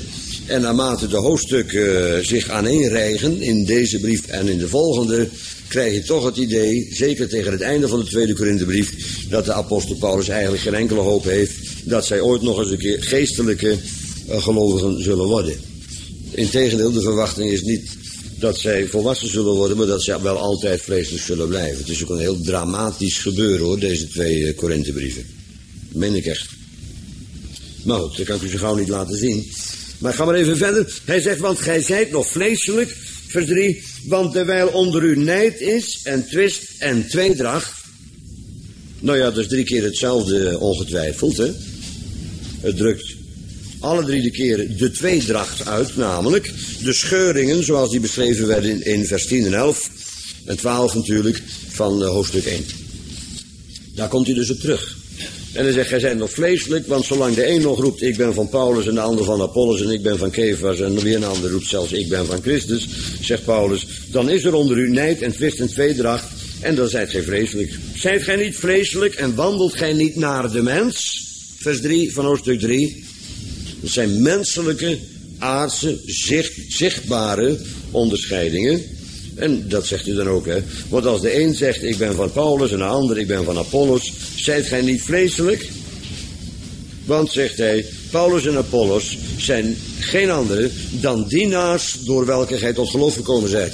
En naarmate de hoofdstukken uh, zich aaneenrijgen in deze brief en in de volgende, krijg je toch het idee, zeker tegen het einde van de tweede Korinthebrief, dat de apostel Paulus eigenlijk geen enkele hoop heeft dat zij ooit nog eens een keer geestelijke uh, gelovigen zullen worden. Integendeel, de verwachting is niet dat zij volwassen zullen worden, maar dat zij wel altijd vleeselijk zullen blijven. Het is ook een heel dramatisch gebeuren hoor, deze twee uh, Korinthebrieven. Dat meen ik echt. Maar goed, dat kan ik u zo gauw niet laten zien. Maar ga maar even verder. Hij zegt, want gij zijt nog vleeselijk, vers drie, want terwijl onder u nijd is en twist en tweedracht. Nou ja, dat is drie keer hetzelfde ongetwijfeld, hè. Het drukt alle drie de keren de tweedracht uit, namelijk de scheuringen zoals die beschreven werden in, in vers tien en elf en twaalf natuurlijk van uh, hoofdstuk één. Daar komt hij dus op terug. En hij zegt, gij zijt nog vleeselijk, want zolang de een nog roept, ik ben van Paulus en de ander van Apollos en ik ben van Kefas en weer een ander roept zelfs, ik ben van Christus, zegt Paulus, dan is er onder u nijd en twist en tweedracht en dan zijt gij vleeselijk. Zijt gij niet vleeselijk en wandelt gij niet naar de mens? Vers drie van hoofdstuk drie. Dat zijn menselijke, aardse, zicht, zichtbare onderscheidingen. En dat zegt hij dan ook, hè. Want als de een zegt, ik ben van Paulus en de ander, ik ben van Apollos, zijt gij niet vleeselijk? Want, zegt hij, Paulus en Apollos zijn geen andere dan dienaars door welke gij tot geloof gekomen zijt.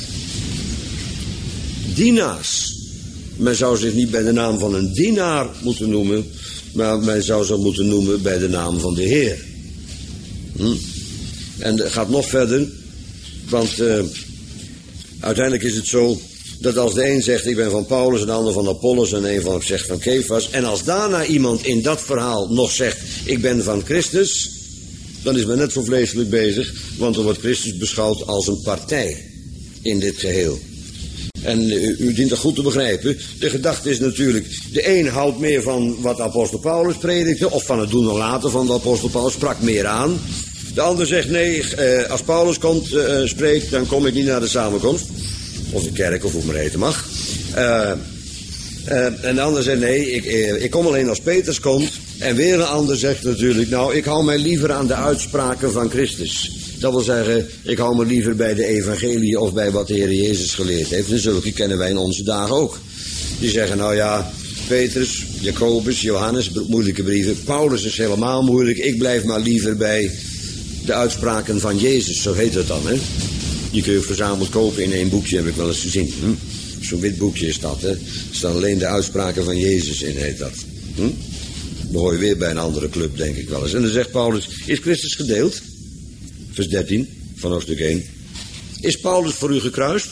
Dienaars. Men zou zich niet bij de naam van een dienaar moeten noemen, maar men zou ze moeten noemen bij de naam van de Heer. Hm. En het gaat nog verder, want uh, uiteindelijk is het zo dat als de een zegt ik ben van Paulus en de ander van Apollos en een van zegt van Kefas, en als daarna iemand in dat verhaal nog zegt ik ben van Christus, dan is men net zo vleeselijk bezig, want dan wordt Christus beschouwd als een partij in dit geheel. En u, u dient dat goed te begrijpen. De gedachte is natuurlijk, de een houdt meer van wat apostel Paulus predikte, of van het doen en laten van de apostel Paulus, sprak meer aan. De ander zegt nee, eh, als Paulus komt, uh, spreekt, dan kom ik niet naar de samenkomst. Of de kerk, of hoe het maar heten mag. Uh, uh, en de ander zegt nee, ik, uh, ik kom alleen als Petrus komt. En weer een ander zegt natuurlijk, nou ik hou mij liever aan de uitspraken van Christus. Dat wil zeggen, ik hou me liever bij de evangelie of bij wat de Heer Jezus geleerd heeft. En zulke kennen wij in onze dagen ook. Die zeggen, nou ja, Petrus, Jacobus, Johannes, moeilijke brieven. Paulus is helemaal moeilijk, ik blijf maar liever bij de uitspraken van Jezus, zo heet het dan, hè. Die kun je verzameld kopen in één boekje, heb ik wel eens gezien. Hm? Zo'n wit boekje is dat, hè. Er staan alleen de uitspraken van Jezus in, heet dat. Hm? Dan hoor je weer bij een andere club, denk ik wel eens. En dan zegt Paulus, is Christus gedeeld? Vers dertien van hoofdstuk één. Is Paulus voor u gekruist?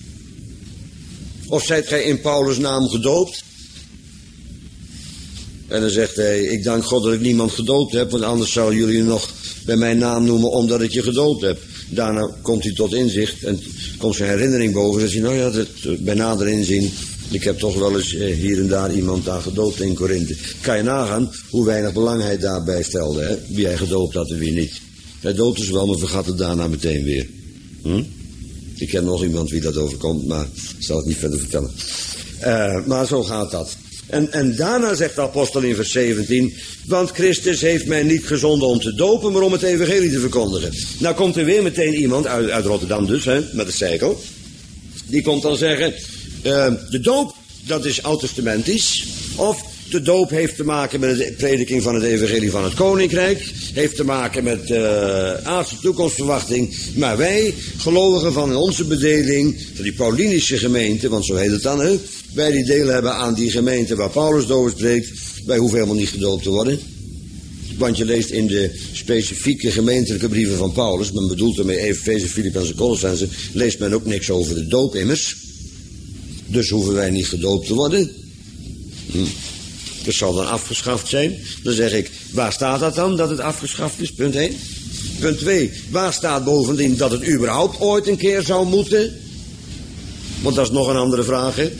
Of zijt gij in Paulus' naam gedoopt? En dan zegt hij, ik dank God dat ik niemand gedoopt heb, want anders zouden jullie nog bij mijn naam noemen omdat ik je gedoopt heb. Daarna komt hij tot inzicht en komt zijn herinnering boven. En zegt hij, nou ja, dat, bij nader inzien, ik heb toch wel eens eh, hier en daar iemand daar gedoopt in Korinthe. Kan je nagaan hoe weinig belang hij daarbij stelde, hè? Wie hij gedoopt had en wie niet. Hij doopte ze wel, maar vergat het daarna meteen weer. Hm? Ik ken nog iemand wie dat overkomt, maar ik zal het niet verder vertellen. Uh, maar zo gaat dat. En, en daarna zegt de apostel in vers zeventien, want Christus heeft mij niet gezonden om te dopen, maar om het evangelie te verkondigen. Nou komt er weer meteen iemand, uit, uit Rotterdam dus, hè, met een zeikel. Die komt dan zeggen, uh, de doop, dat is oud-testamentisch. Of de doop heeft te maken met de prediking van het evangelie van het koninkrijk. Heeft te maken met uh, aardse toekomstverwachting. Maar wij, gelovigen van onze bedeling, van die Paulinische gemeente, want zo heet het dan, hè. Wij die deel hebben aan die gemeente waar Paulus over spreekt, wij hoeven helemaal niet gedoopt te worden. Want je leest in de specifieke gemeentelijke brieven van Paulus, men bedoelt ermee Efeze, Filippenzen en Colossenzen, leest men ook niks over de doop immers. Dus hoeven wij niet gedoopt te worden. Hm. Dat zal dan afgeschaft zijn. Dan zeg ik, waar staat dat dan, dat het afgeschaft is? Punt één. Punt twee, waar staat bovendien dat het überhaupt ooit een keer zou moeten? Want dat is nog een andere vraag, hè.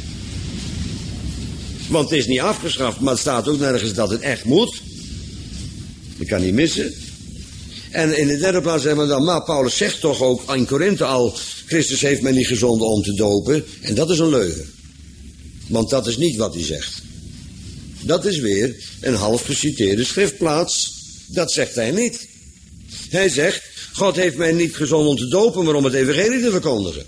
Want het is niet afgeschaft, maar het staat ook nergens dat het echt moet. Dat kan niet missen. En in de derde plaats zeggen we dan, maar Paulus zegt toch ook in Korinthe al, Christus heeft mij niet gezonden om te dopen. En dat is een leugen. Want dat is niet wat hij zegt. Dat is weer een half geciteerde schriftplaats. Dat zegt hij niet. Hij zegt, God heeft mij niet gezonden om te dopen, maar om het evangelie te verkondigen.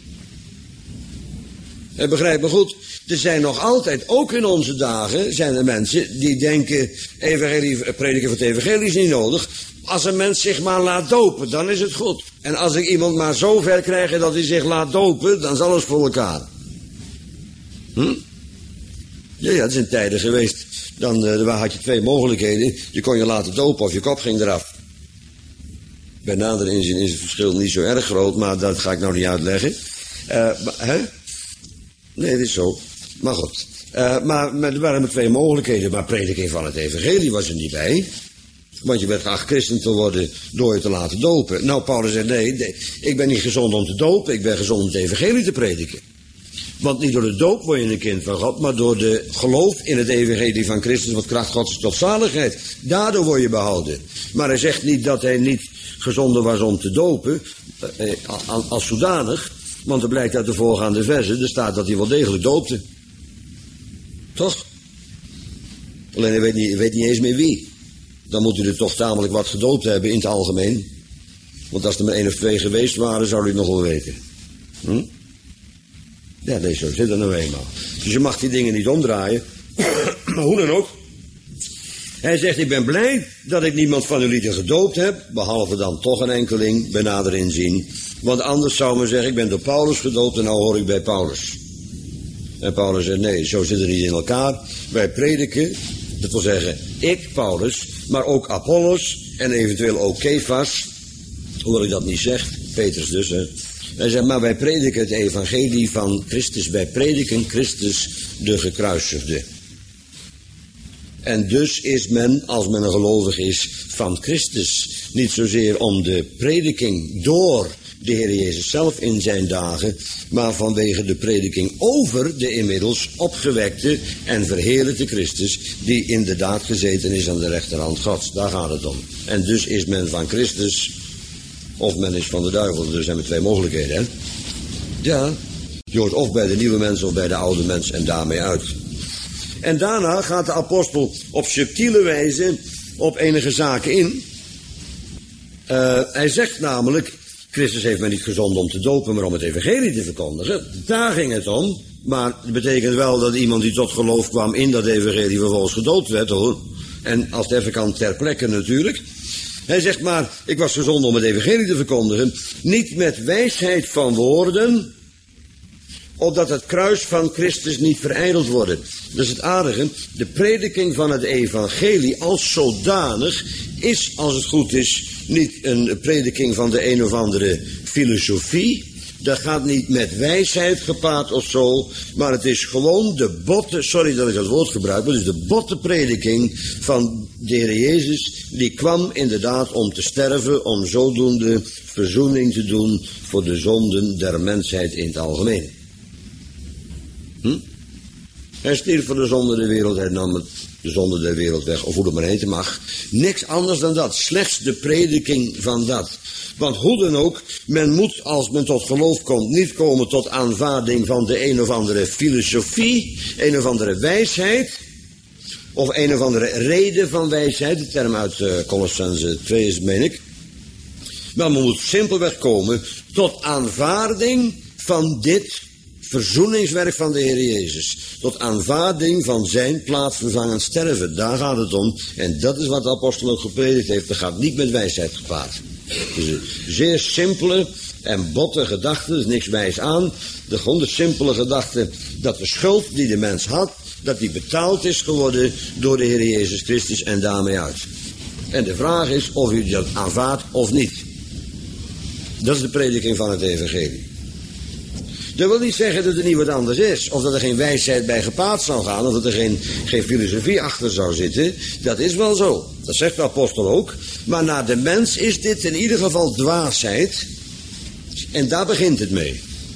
En begrijp me goed, er zijn nog altijd, ook in onze dagen, zijn er mensen die denken, evangelie, prediken van het evangelie is niet nodig. Als een mens zich maar laat dopen, dan is het goed. En als ik iemand maar zo ver krijg dat hij zich laat dopen, dan is alles voor elkaar. Hm? Ja, ja, het zijn tijden geweest, dan uh, had je twee mogelijkheden. Je kon je laten dopen of je kop ging eraf. Bij nader inzien is het verschil niet zo erg groot, maar dat ga ik nou niet uitleggen. Uh, hè? Nee, dat is zo. Maar goed. Uh, maar, maar er waren maar twee mogelijkheden. Maar prediking van het evangelie was er niet bij. Want je werd geacht christen te worden door je te laten dopen. Nou, Paulus zegt nee, nee, ik ben niet gezond om te dopen. Ik ben gezond om het evangelie te prediken. Want niet door de doop word je een kind van God, maar door de geloof in het evangelie van Christus, wat kracht Gods tot zaligheid. Daardoor word je behouden. Maar hij zegt niet dat hij niet gezonden was om te dopen, eh, als zodanig. Want er blijkt uit de voorgaande versen, er staat dat hij wel degelijk doopte. Toch? Alleen hij weet niet, hij weet niet eens meer wie. Dan moet u er toch tamelijk wat gedoopt hebben in het algemeen. Want als er maar één of twee geweest waren, zou u het nog wel weten. Hm? Ja, nee, zo zit er nou eenmaal. Dus je mag die dingen niet omdraaien. Maar hoe dan ook. Hij zegt, ik ben blij dat ik niemand van jullie gedoopt heb. Behalve dan toch een enkeling, bij nader inzien. Want anders zou men zeggen, ik ben door Paulus gedoopt en nou hoor ik bij Paulus. En Paulus zegt, nee, zo zit het niet in elkaar. Wij prediken, dat wil zeggen, ik, Paulus, maar ook Apollos en eventueel ook Kefas. Hoewel ik dat niet zeg, Petrus dus, hè. Hij zegt, maar wij prediken het evangelie van Christus. Wij prediken Christus de gekruisigde. En dus is men, als men een gelovig is, van Christus. Niet zozeer om de prediking door de Heer Jezus zelf in zijn dagen, maar vanwege de prediking over de inmiddels opgewekte en verheerlijkte Christus, die inderdaad gezeten is aan de rechterhand Gods. Daar gaat het om. En dus is men van Christus, of men is van de duivel. Er zijn maar twee mogelijkheden, hè? Ja, je hoort of bij de nieuwe mens of bij de oude mens en daarmee uit. En daarna gaat de apostel op subtiele wijze op enige zaken in. Uh, hij zegt namelijk, Christus heeft mij niet gezonden om te dopen, maar om het evangelie te verkondigen. Daar ging het om. Maar het betekent wel dat iemand die tot geloof kwam in dat evangelie vervolgens gedoopt werd, hoor. En als het even kan ter plekke natuurlijk. Hij zegt maar, ik was gezonden om het evangelie te verkondigen, niet met wijsheid van woorden, opdat het kruis van Christus niet verijdeld worden. Dat is het aardige, de prediking van het evangelie als zodanig is, als het goed is, niet een prediking van de een of andere filosofie. Dat gaat niet met wijsheid gepaard of zo, maar het is gewoon de botte, sorry dat ik dat woord gebruik, maar het is de botte prediking van de Heer Jezus, die kwam inderdaad om te sterven, om zodoende verzoening te doen voor de zonden der mensheid in het algemeen. Hm? Hij stierf voor de zonde der wereld, hij nam de zonde der wereld weg, of hoe het maar heten mag. Niks anders dan dat, slechts de prediking van dat. Want hoe dan ook, men moet als men tot geloof komt niet komen tot aanvaarding van de een of andere filosofie, een of andere wijsheid, of een of andere reden van wijsheid, de term uit uh, Colossense twee is, meen ik. Maar men moet simpelweg komen tot aanvaarding van dit verzoeningswerk van de Heer Jezus. Tot aanvaarding van zijn plaatsvervangend sterven. Daar gaat het om. En dat is wat de apostel ook gepredikt heeft. Dat gaat niet met wijsheid gepaard. Het is een zeer simpele en botte gedachte. Er is niks wijs aan. De gewoon de simpele gedachte dat de schuld die de mens had, dat die betaald is geworden door de Heer Jezus Christus en daarmee uit. En de vraag is of u dat aanvaardt of niet. Dat is de prediking van het evangelie. Dat wil niet zeggen dat er niet wat anders is, of dat er geen wijsheid bij gepaard zou gaan, of dat er geen, geen filosofie achter zou zitten. Dat is wel zo, dat zegt de apostel ook. Maar naar de mens is dit in ieder geval dwaasheid, en daar begint het mee.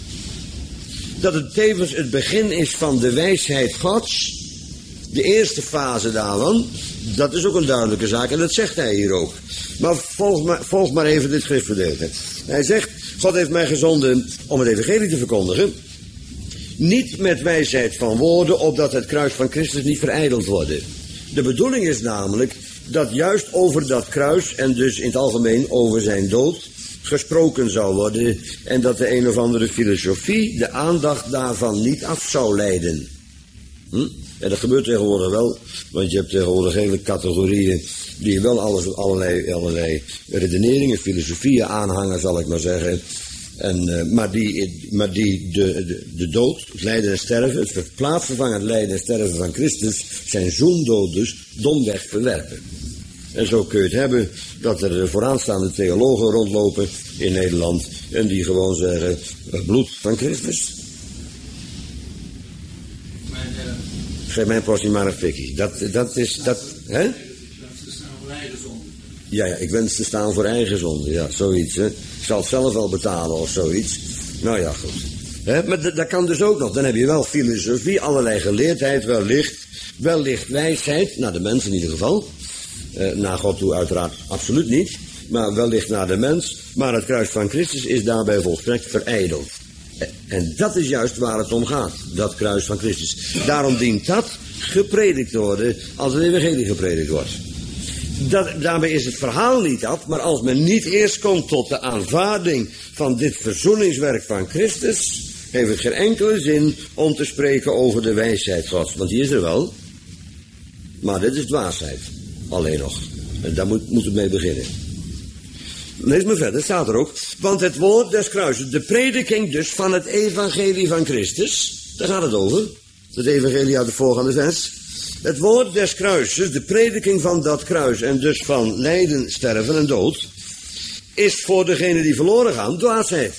Dat het tevens het begin is van de wijsheid Gods, de eerste fase daarvan, dat is ook een duidelijke zaak, en dat zegt hij hier ook. Maar volg maar, volg maar even dit schriftgedeelte. Hij zegt, God heeft mij gezonden om het evangelie te verkondigen, niet met wijsheid van woorden, opdat het kruis van Christus niet verijdeld wordt. De bedoeling is namelijk dat juist over dat kruis en dus in het algemeen over zijn dood gesproken zou worden en dat de een of andere filosofie de aandacht daarvan niet af zou leiden. Hm? En dat gebeurt tegenwoordig wel, want je hebt tegenwoordig hele categorieën die wel alles, allerlei, allerlei redeneringen, filosofieën aanhangen, zal ik maar zeggen. En, uh, maar die, maar die de, de, de dood, het lijden en sterven, het plaatsvervangend lijden en sterven van Christus, zijn zoendood dus domweg verwerpen. En zo kun je het hebben dat er vooraanstaande theologen rondlopen in Nederland en die gewoon zeggen, het bloed van Christus. Geef mijn portie maar een fikkie. Dat, dat is, dat, hè? Ja, ja, ik wens te staan voor eigen zonde, ja, zoiets, hè. Ik zal het zelf wel betalen of zoiets. Nou ja, goed. Hè? Maar d- dat kan dus ook nog. Dan heb je wel filosofie, allerlei geleerdheid, wellicht, wellicht wijsheid, naar de mens in ieder geval. Uh, naar God toe uiteraard absoluut niet, maar wellicht naar de mens. Maar het kruis van Christus is daarbij volstrekt verijdeld. En dat is juist waar het om gaat, dat kruis van Christus. Daarom dient dat gepredikt te worden als het evangelie gepredikt wordt. Dat, daarbij is het verhaal niet af, maar als men niet eerst komt tot de aanvaarding van dit verzoeningswerk van Christus, heeft het geen enkele zin om te spreken over de wijsheid Gods. Want die is er wel, maar dit is dwaasheid, alleen nog. En daar moet, moet het mee beginnen. Lees maar verder, staat er ook. Want het woord des kruises, de prediking dus van het evangelie van Christus, daar gaat het over. Het evangelie uit de voorgaande vers. Het woord des kruises, de prediking van dat kruis en dus van lijden, sterven en dood, is voor degenen die verloren gaan dwaasheid.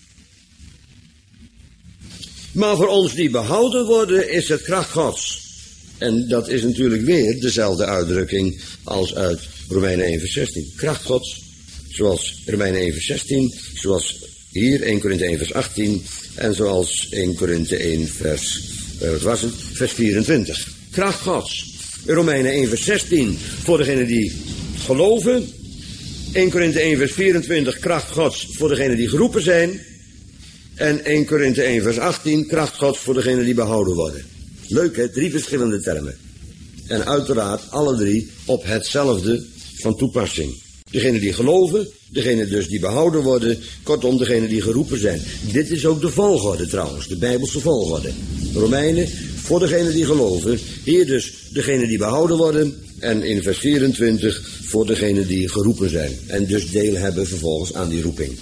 Maar voor ons die behouden worden is het kracht Gods. En dat is natuurlijk weer dezelfde uitdrukking als uit Romeinen één vers zestien. Kracht Gods, zoals Romeinen één vers zestien, zoals hier één Korinthe één vers achttien en zoals één Korinthe één vers, uh, wat was het, vers vierentwintig. Kracht Gods. Romeinen één vers zestien voor degenen die geloven. één Korinthe één vers vierentwintig, kracht Gods voor degenen die geroepen zijn. En één Korinthe één vers achttien, kracht Gods voor degenen die behouden worden. Leuk hè, drie verschillende termen. En uiteraard alle drie op hetzelfde van toepassing. Degenen die geloven, degenen dus die behouden worden, kortom degenen die geroepen zijn. Dit is ook de volgorde trouwens, de Bijbelse volgorde. Romeinen voor degenen die geloven, hier dus degenen die behouden worden en in vers vierentwintig voor degenen die geroepen zijn. En dus deel hebben vervolgens aan die roeping.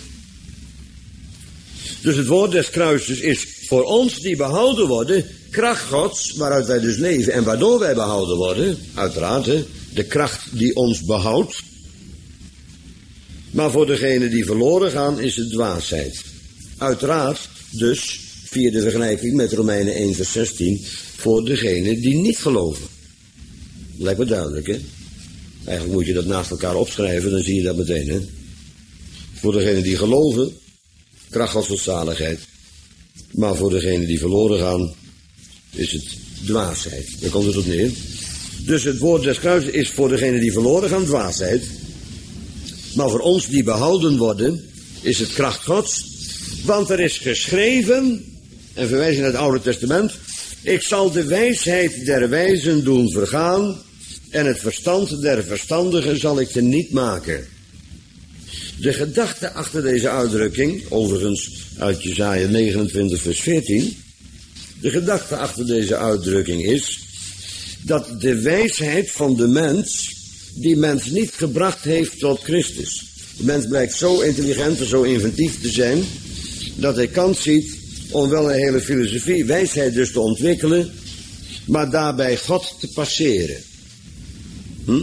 Dus het woord des kruises is voor ons die behouden worden, kracht Gods, waaruit wij dus leven en waardoor wij behouden worden, uiteraard, hè, de kracht die ons behoudt. Maar voor degenen die verloren gaan is het dwaasheid. Uiteraard dus, via de vergelijking met Romeinen één vers zestien, voor degenen die niet geloven. Lijkt me duidelijk, hè? Eigenlijk moet je dat naast elkaar opschrijven, dan zie je dat meteen, hè? Voor degenen die geloven, kracht Gods tot zaligheid. Maar voor degenen die verloren gaan, is het dwaasheid. Daar komt het op neer. Dus het woord des kruises is voor degenen die verloren gaan dwaasheid. Maar voor ons die behouden worden, is het kracht Gods. Want er is geschreven, en verwijzing naar het Oude Testament, ik zal de wijsheid der wijzen doen vergaan, en het verstand der verstandigen zal ik teniet maken. De gedachte achter deze uitdrukking, overigens uit Jesaja negenentwintig vers veertien, de gedachte achter deze uitdrukking is, dat de wijsheid van de mens, die mens niet gebracht heeft tot Christus. De mens blijkt zo intelligent en zo inventief te zijn, dat hij kans ziet om wel een hele filosofie, wijsheid dus te ontwikkelen, maar daarbij God te passeren. Hm?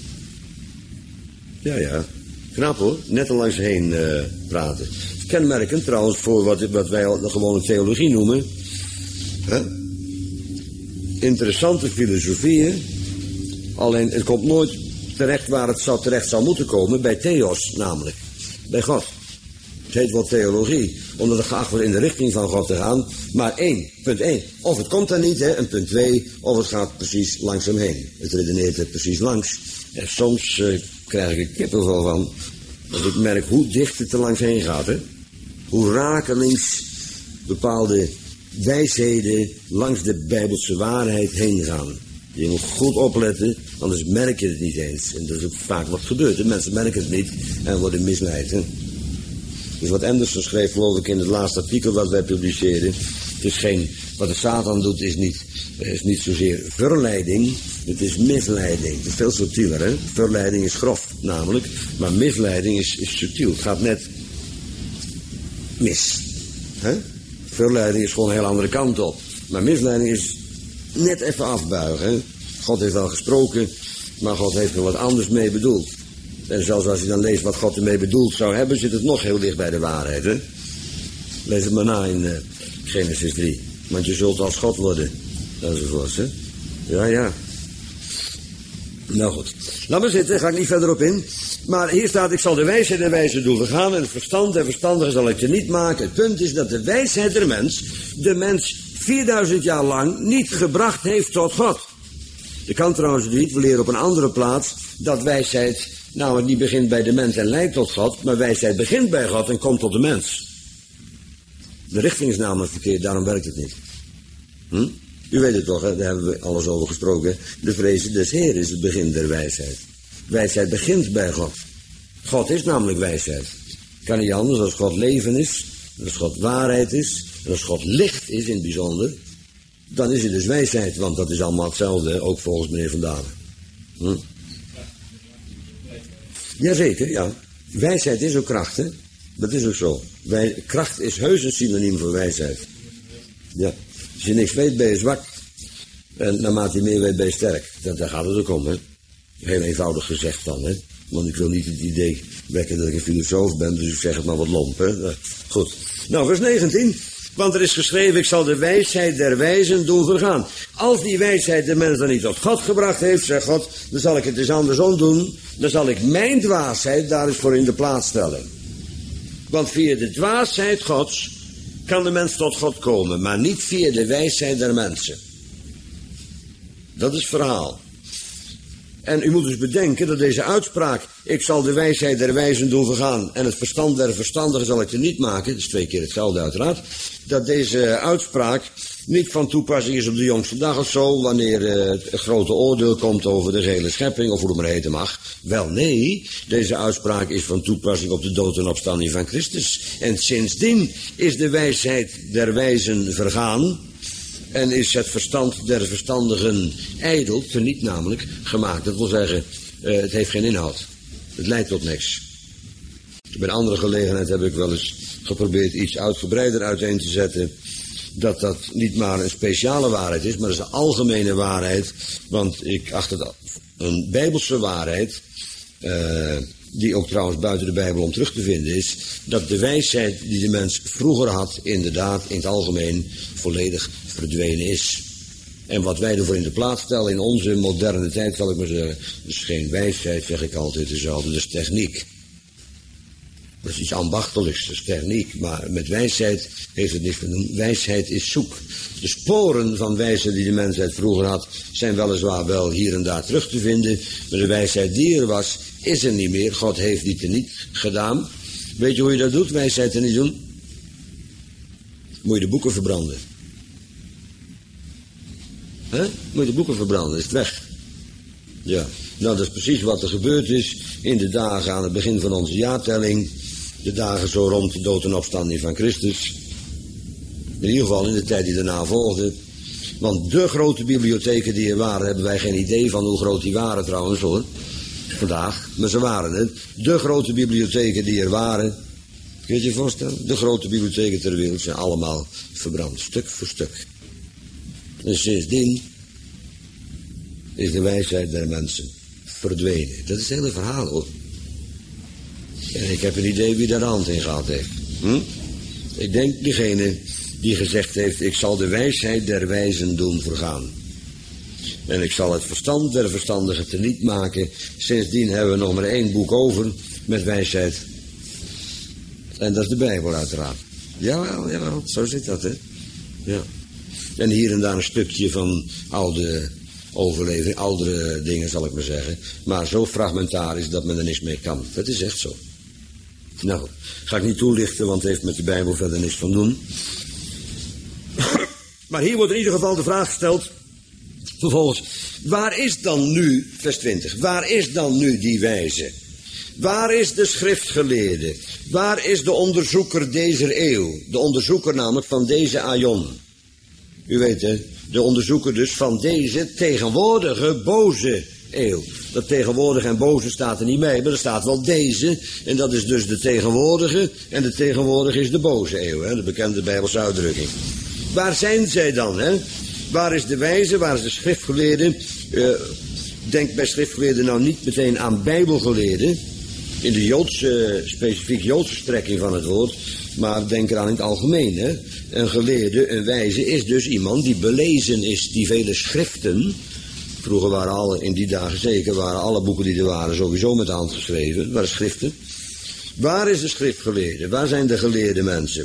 Ja, ja. Knap hoor, net er langs heen uh, praten. Kenmerkend trouwens voor wat, wat wij al gewoon een theologie noemen. Huh? Interessante filosofieën, alleen het komt nooit terecht waar het zou, terecht zou moeten komen, bij theos namelijk, bij God. Het heet wel theologie, omdat het geacht wordt in de richting van God te gaan, maar één, punt één. Of het komt er niet, hè, en punt twee, of het gaat precies langs hem heen. Het redeneert er precies langs. En soms uh, krijg ik er kippenvel van, als ik merk hoe dicht het er langs heen gaat, hè. Hoe rakelings bepaalde wijsheden langs de Bijbelse waarheid heen gaan. Je moet goed opletten, anders merk je het niet eens. En dat is ook vaak wat gebeurt. De mensen merken het niet en worden misleid. Hè? Dus wat Anderson schreef, geloof ik, in het laatste artikel wat wij publiceerden. Het is geen, wat de Satan doet is niet, is niet zozeer verleiding, het is misleiding. Het is veel subtieler, hè. Verleiding is grof, namelijk. Maar misleiding is, is subtiel. Het gaat net mis. Hè? Verleiding is gewoon een heel andere kant op. Maar misleiding is net even afbuigen. Hè? God heeft wel gesproken, maar God heeft er wat anders mee bedoeld. En zelfs als je dan leest wat God ermee bedoeld zou hebben, zit het nog heel dicht bij de waarheid. Hè? Lees het maar na in uh, Genesis drie. Want je zult als God worden. Enzovoorts, hè. Ja, ja. Nou goed. Laat maar zitten, ga ik niet verder op in. Maar hier staat, ik zal de wijsheid der wijzen doen vergaan en het verstand der verstandigen zal ik er niet maken. Het punt is dat de wijsheid der mens, de mens vierduizend jaar lang niet gebracht heeft tot God. Je kan trouwens niet, we leren op een andere plaats, dat wijsheid nou niet begint bij de mens en leidt tot God, maar wijsheid begint bij God en komt tot de mens. De richting is namelijk verkeerd, daarom werkt het niet. Hm? U weet het toch, hè? Daar hebben we alles over gesproken. De vrezen des Heeren is het begin der wijsheid. Wijsheid begint bij God. God is namelijk wijsheid. Kan niet anders als God leven is, als God waarheid is, en als God licht is in het bijzonder, dan is het dus wijsheid, want dat is allemaal hetzelfde, ook volgens meneer Van Dalen. Hm? Jazeker, ja. Wijsheid is ook kracht, hè. Dat is ook zo. Wij, kracht is heus een synoniem voor wijsheid. Ja. Als je niks weet, ben je zwak. En naarmate je meer weet, ben je sterk. Dat, daar gaat het ook om, hè. Heel eenvoudig gezegd dan, hè. Want ik wil niet het idee wekken dat ik een filosoof ben, dus ik zeg het maar wat lomp, hè. Goed. Nou, vers negentien. Want er is geschreven, ik zal de wijsheid der wijzen doen vergaan. Als die wijsheid de mens dan niet tot God gebracht heeft, zegt God, dan zal ik het eens andersom doen. Dan zal ik mijn dwaasheid daar eens voor in de plaats stellen. Want via de dwaasheid Gods kan de mens tot God komen, maar niet via de wijsheid der mensen. Dat is het verhaal. En u moet dus bedenken dat deze uitspraak, ik zal de wijsheid der wijzen doen vergaan en het verstand der verstandigen zal ik er niet maken, dat is twee keer hetzelfde uiteraard, dat deze uitspraak niet van toepassing is op de jongste dag of zo, wanneer uh, het grote oordeel komt over de gehele schepping, of hoe het maar heten mag. Wel nee, deze uitspraak is van toepassing op de dood en opstanding van Christus. En sindsdien is de wijsheid der wijzen vergaan en is het verstand der verstandigen ijdel, teniet namelijk, gemaakt. Dat wil zeggen, uh, het heeft geen inhoud. Het leidt tot niks. Bij een andere gelegenheid heb ik wel eens geprobeerd iets uitgebreider uiteen te zetten. Dat dat niet maar een speciale waarheid is, maar dat is de algemene waarheid. Want ik acht het een bijbelse waarheid, uh, die ook trouwens buiten de Bijbel om terug te vinden is, dat de wijsheid die de mens vroeger had, inderdaad in het algemeen volledig verdwenen is. En wat wij ervoor in de plaats stellen in onze moderne tijd, zal ik maar zeggen, dus geen wijsheid, zeg ik altijd dezelfde, dat is techniek. Dat is iets ambachtelijks, dat is techniek, maar met wijsheid heeft het niks te doen. Wijsheid is zoek. De sporen van wijsheid die de mensheid vroeger had, zijn weliswaar wel hier en daar terug te vinden, maar de wijsheid die er was, is er niet meer. God heeft die teniet gedaan. Weet je hoe je dat doet, wijsheid er niet doen? Moet je de boeken verbranden. Hè? Moet je de boeken verbranden, is het weg. Ja, nou dat is precies wat er gebeurd is in de dagen aan het begin van onze jaartelling. De dagen zo rond de dood en opstanding van Christus. In ieder geval in de tijd die daarna volgde. Want de grote bibliotheken die er waren, hebben wij geen idee van hoe groot die waren trouwens hoor. Vandaag, maar ze waren het. De grote bibliotheken die er waren, kun je je voorstellen? De grote bibliotheken ter wereld zijn allemaal verbrand, stuk voor stuk. En sindsdien is de wijsheid der mensen verdwenen. Dat is het hele verhaal hoor. En ik heb een idee wie daar de hand in gehad heeft. Hm? Ik denk degene die gezegd heeft, ik zal de wijsheid der wijzen doen vergaan. En ik zal het verstand der verstandigen teniet maken. Sindsdien hebben we nog maar één boek over met wijsheid. En dat is de Bijbel uiteraard. Jawel, jawel, zo zit dat hè. Ja. En hier en daar een stukje van oude overleving, oudere dingen zal ik maar zeggen. Maar zo fragmentarisch dat men er niks mee kan. Dat is echt zo. Nou, ga ik niet toelichten, want het heeft met de Bijbel verder niks van doen. Maar hier wordt in ieder geval de vraag gesteld, Vervolgens, waar is dan nu, vers twintig, waar is dan nu die wijze? Waar is de schriftgeleerde? Waar is de onderzoeker deze eeuw? De onderzoeker namelijk van deze aion. U weet hè, de onderzoeker dus van deze tegenwoordige boze eeuw. Dat tegenwoordige en boze staat er niet mee, maar er staat wel deze. En dat is dus de tegenwoordige. En de tegenwoordige is de boze eeuw, hè, de bekende Bijbelse uitdrukking. Waar zijn zij dan, hè? Waar is de wijze, waar is de schriftgeleerde? Uh, denk bij schriftgeleerden nou niet meteen aan bijbelgeleerden. In de Joodse, specifiek Joodse strekking van het woord. Maar denk eraan in het algemeen, hè. Een geleerde, een wijze is dus iemand die belezen is, die vele schriften. Vroeger waren alle, in die dagen zeker, waren alle boeken die er waren sowieso met de hand geschreven. Dat waren schriften. Waar is de schriftgeleerde? Waar zijn de geleerde mensen?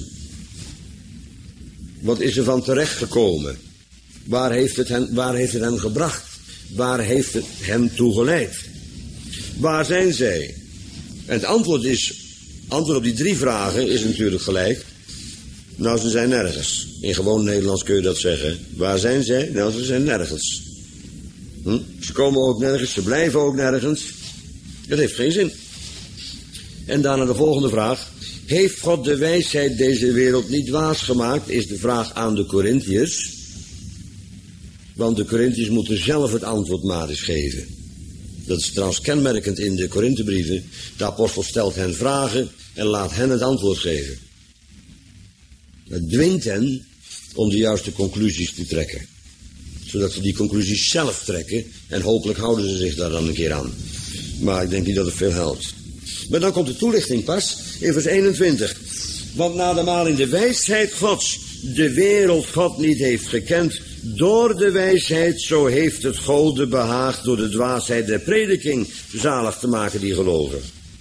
Wat is er van terecht gekomen? Waar heeft het hen, waar heeft het hen gebracht? Waar heeft het hen toe geleid? Waar zijn zij? En het antwoord is, antwoord op die drie vragen is natuurlijk gelijk. Nou, ze zijn nergens. In gewoon Nederlands kun je dat zeggen. Waar zijn zij? Nou, ze zijn nergens. Hm? Ze komen ook nergens, ze blijven ook nergens. Dat heeft geen zin. En daarna de volgende vraag. Heeft God de wijsheid deze wereld niet dwaas gemaakt? Is de vraag aan de Korintiërs. Want de Korintiërs moeten zelf het antwoord maar eens geven. Dat is trouwens kenmerkend in de Korinthebrieven. De apostel stelt hen vragen en laat hen het antwoord geven. Het dwingt hen om de juiste conclusies te trekken. Zodat ze die conclusies zelf trekken en hopelijk houden ze zich daar dan een keer aan. Maar ik denk niet dat het veel helpt. Maar dan komt de toelichting pas in vers eenentwintig. Want nadermate in de wijsheid Gods de wereld God niet heeft gekend, door de wijsheid, zo heeft het Gode behaagd door de dwaasheid der prediking zalig te maken die geloven.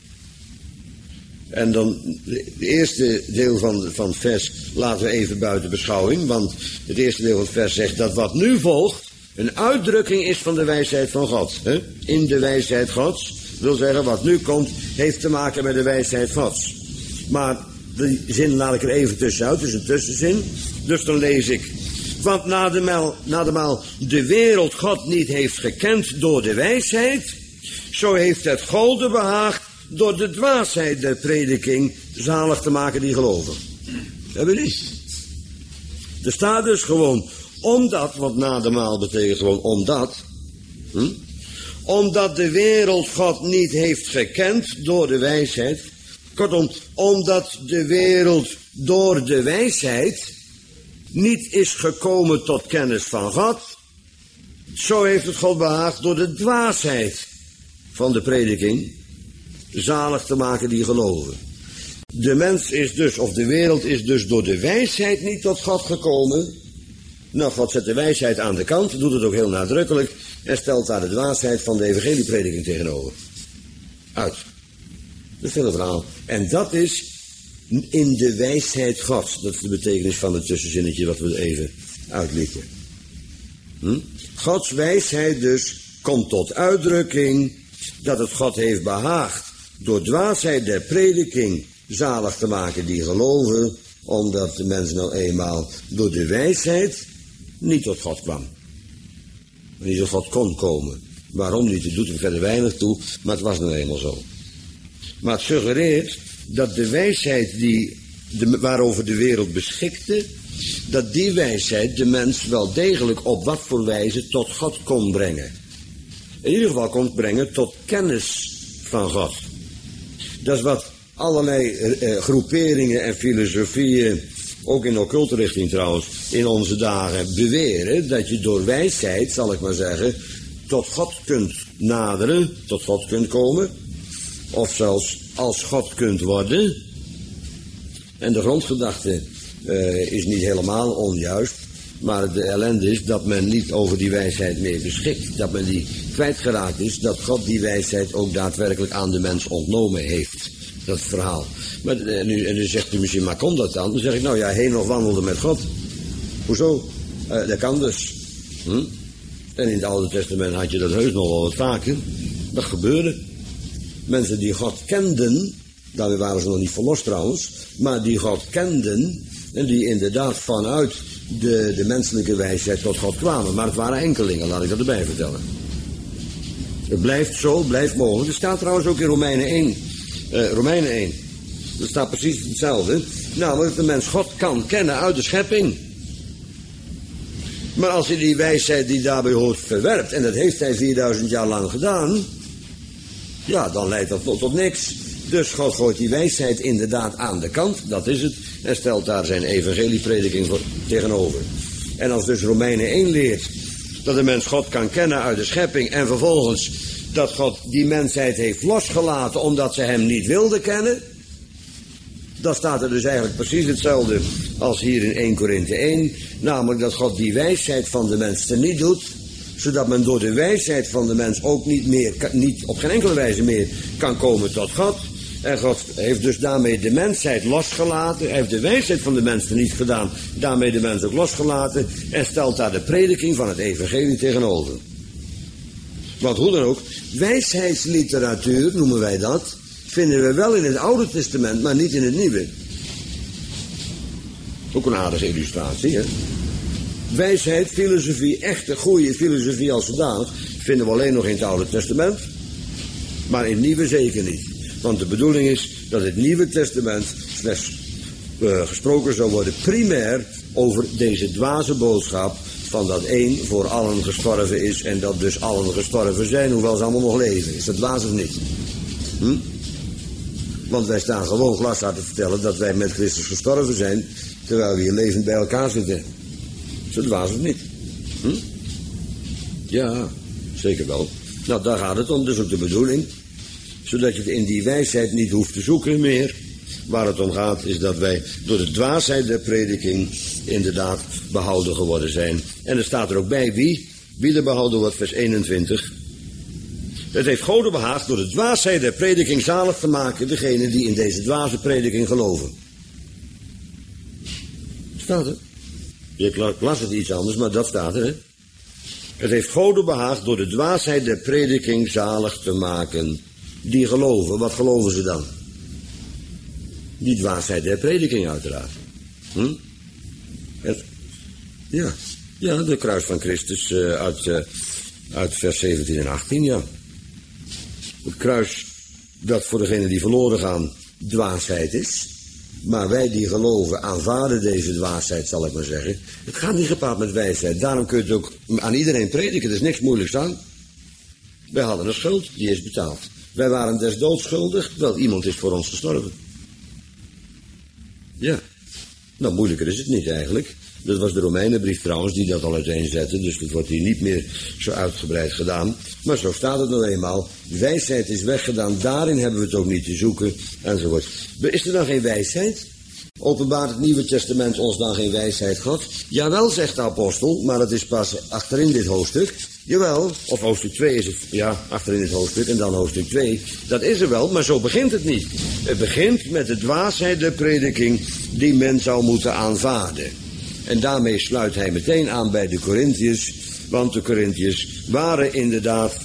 En dan het eerste deel van, van het vers laten we even buiten beschouwing, want het eerste deel van het vers zegt dat wat nu volgt een uitdrukking is van de wijsheid van God. Hè? In de wijsheid Gods, wil zeggen wat nu komt, heeft te maken met de wijsheid Gods. Maar die zin laat ik er even tussenuit, het is een tussenzin. Dus dan lees ik, want nadermaal, nadermaal de wereld God niet heeft gekend door de wijsheid, zo heeft het Gode behaagd door de dwaasheid der prediking zalig te maken die geloven. Hebben we niet? Er staat dus gewoon, omdat, wat nadermaal betekent gewoon omdat, hm? omdat de wereld God niet heeft gekend door de wijsheid. Kortom, omdat de wereld door de wijsheid niet is gekomen tot kennis van God, zo heeft het God behaagd door de dwaasheid van de prediking zalig te maken die geloven. De mens is dus, of de wereld is dus door de wijsheid niet tot God gekomen. Nou, God zet de wijsheid aan de kant, doet het ook heel nadrukkelijk en stelt daar de dwaasheid van de evangelieprediking tegenover. Uit. Dat is het hele verhaal. En dat is in de wijsheid Gods. Dat is de betekenis van het tussenzinnetje wat we even uitlieten. Hm? Gods wijsheid dus komt tot uitdrukking dat het God heeft behaagd door dwaasheid der prediking zalig te maken die geloven, omdat de mens nou eenmaal door de wijsheid niet tot God kwam. Niet tot God kon komen. Waarom niet? Het doet er verder weinig toe, maar het was nou eenmaal zo. Maar het suggereert dat de wijsheid die de, waarover de wereld beschikte, dat die wijsheid de mens wel degelijk op wat voor wijze tot God kon brengen. In ieder geval kon brengen tot kennis van God. Dat is wat allerlei eh, groeperingen en filosofieën, ook in de occulte richting trouwens, in onze dagen beweren, dat je door wijsheid, zal ik maar zeggen, tot God kunt naderen, tot God kunt komen, of zelfs als God kunt worden. En de grondgedachte uh, is niet helemaal onjuist, maar de ellende is dat men niet over die wijsheid meer beschikt, dat men die kwijtgeraakt is, dat God die wijsheid ook daadwerkelijk aan de mens ontnomen heeft. Dat verhaal. Maar, en, nu, en nu zegt u misschien, maar kon dat dan? Dan zeg ik, nou ja, Henoch wandelde met God. Hoezo? Uh, dat kan dus. Hm? En in het Oude Testament had je dat heus nog wel wat vaker. Dat gebeurde. Mensen die God kenden, daarmee waren ze nog niet verlost trouwens, maar die God kenden en die inderdaad vanuit de, de menselijke wijsheid tot God kwamen. Maar het waren enkelingen, laat ik dat erbij vertellen. Het blijft zo, blijft mogelijk. Er staat trouwens ook in Romeinen één. Uh, Romeinen één. Er staat precies hetzelfde. Namelijk dat de mens God kan kennen uit de schepping. Maar als hij die wijsheid die daarbij hoort verwerpt, en dat heeft hij vierduizend jaar lang gedaan, ja, dan leidt dat tot, tot niks. Dus God gooit die wijsheid inderdaad aan de kant, dat is het, en stelt daar zijn evangelieprediking voor tegenover. En als dus Romeinen één leert dat de mens God kan kennen uit de schepping, en vervolgens dat God die mensheid heeft losgelaten omdat ze hem niet wilden kennen, dan staat er dus eigenlijk precies hetzelfde als hier in Eerste Korinthe één. Namelijk dat God die wijsheid van de mens teniet doet, zodat men door de wijsheid van de mens ook niet meer, niet op geen enkele wijze meer kan komen tot God. En God heeft dus daarmee de mensheid losgelaten. Hij heeft de wijsheid van de mens teniet gedaan, daarmee de mens ook losgelaten. En stelt daar de prediking van het evangelie tegenover. Want hoe dan ook, wijsheidsliteratuur noemen wij dat, vinden we wel in het Oude Testament, maar niet in het Nieuwe. Ook een aardige illustratie, hè? Wijsheid, filosofie, echte goede filosofie als zodanig, vinden we alleen nog in het Oude Testament, maar in het Nieuwe zeker niet. Want de bedoeling is dat het Nieuwe Testament slechts uh, gesproken zou worden primair over deze dwaze boodschap van dat één voor allen gestorven is en dat dus allen gestorven zijn, hoewel ze allemaal nog leven. Is dat dwaas of niet? Hm? Want wij staan gewoon glashard te vertellen dat wij met Christus gestorven zijn, terwijl we hier levend bij elkaar zitten. Is dat dwaas of niet? Hm? Ja, zeker wel. Nou, daar gaat het om, dus ook de bedoeling. Zodat je het in die wijsheid niet hoeft te zoeken meer. Waar het om gaat is dat wij door de dwaasheid der prediking inderdaad behouden geworden zijn. En er staat er ook bij wie, wie er behouden wordt, vers eenentwintig. Het heeft God behaagd door de dwaasheid der prediking zalig te maken degene die in deze dwaze prediking geloven. Staat er? Je las het iets anders, maar dat staat er, hè? Het heeft God behaagd door de dwaasheid der prediking zalig te maken die geloven. Wat geloven ze dan? Die dwaasheid der prediking uiteraard. Hm? Het, ja, ja, de kruis van Christus uh, uit, uh, uit vers zeventien en achttien, ja. Het kruis dat voor degenen die verloren gaan dwaasheid is. Maar wij die geloven aanvaarden deze dwaasheid, zal ik maar zeggen. Het gaat niet gepaard met wijsheid. Daarom kun je het ook aan iedereen prediken. Er is niks moeilijks aan. Wij hadden een schuld, die is betaald. Wij waren des doods schuldig, wel iemand is voor ons gestorven. Ja, nou moeilijker is het niet eigenlijk. Dat was de Romeinenbrief trouwens die dat al uiteenzette, dus dat wordt hier niet meer zo uitgebreid gedaan. Maar zo staat het nou eenmaal. Wijsheid is weggedaan, daarin hebben we het ook niet te zoeken, enzovoort. Is er dan geen wijsheid? Openbaart het Nieuwe Testament ons dan geen wijsheid, God? Jawel, zegt de apostel, maar het is pas achterin dit hoofdstuk. Jawel, of hoofdstuk twee is het, ja, achterin dit hoofdstuk en dan hoofdstuk twee. Dat is er wel, maar zo begint het niet. Het begint met de dwaasheid der prediking die men zou moeten aanvaarden. En daarmee sluit hij meteen aan bij de Corinthiërs, want de Corinthiërs waren inderdaad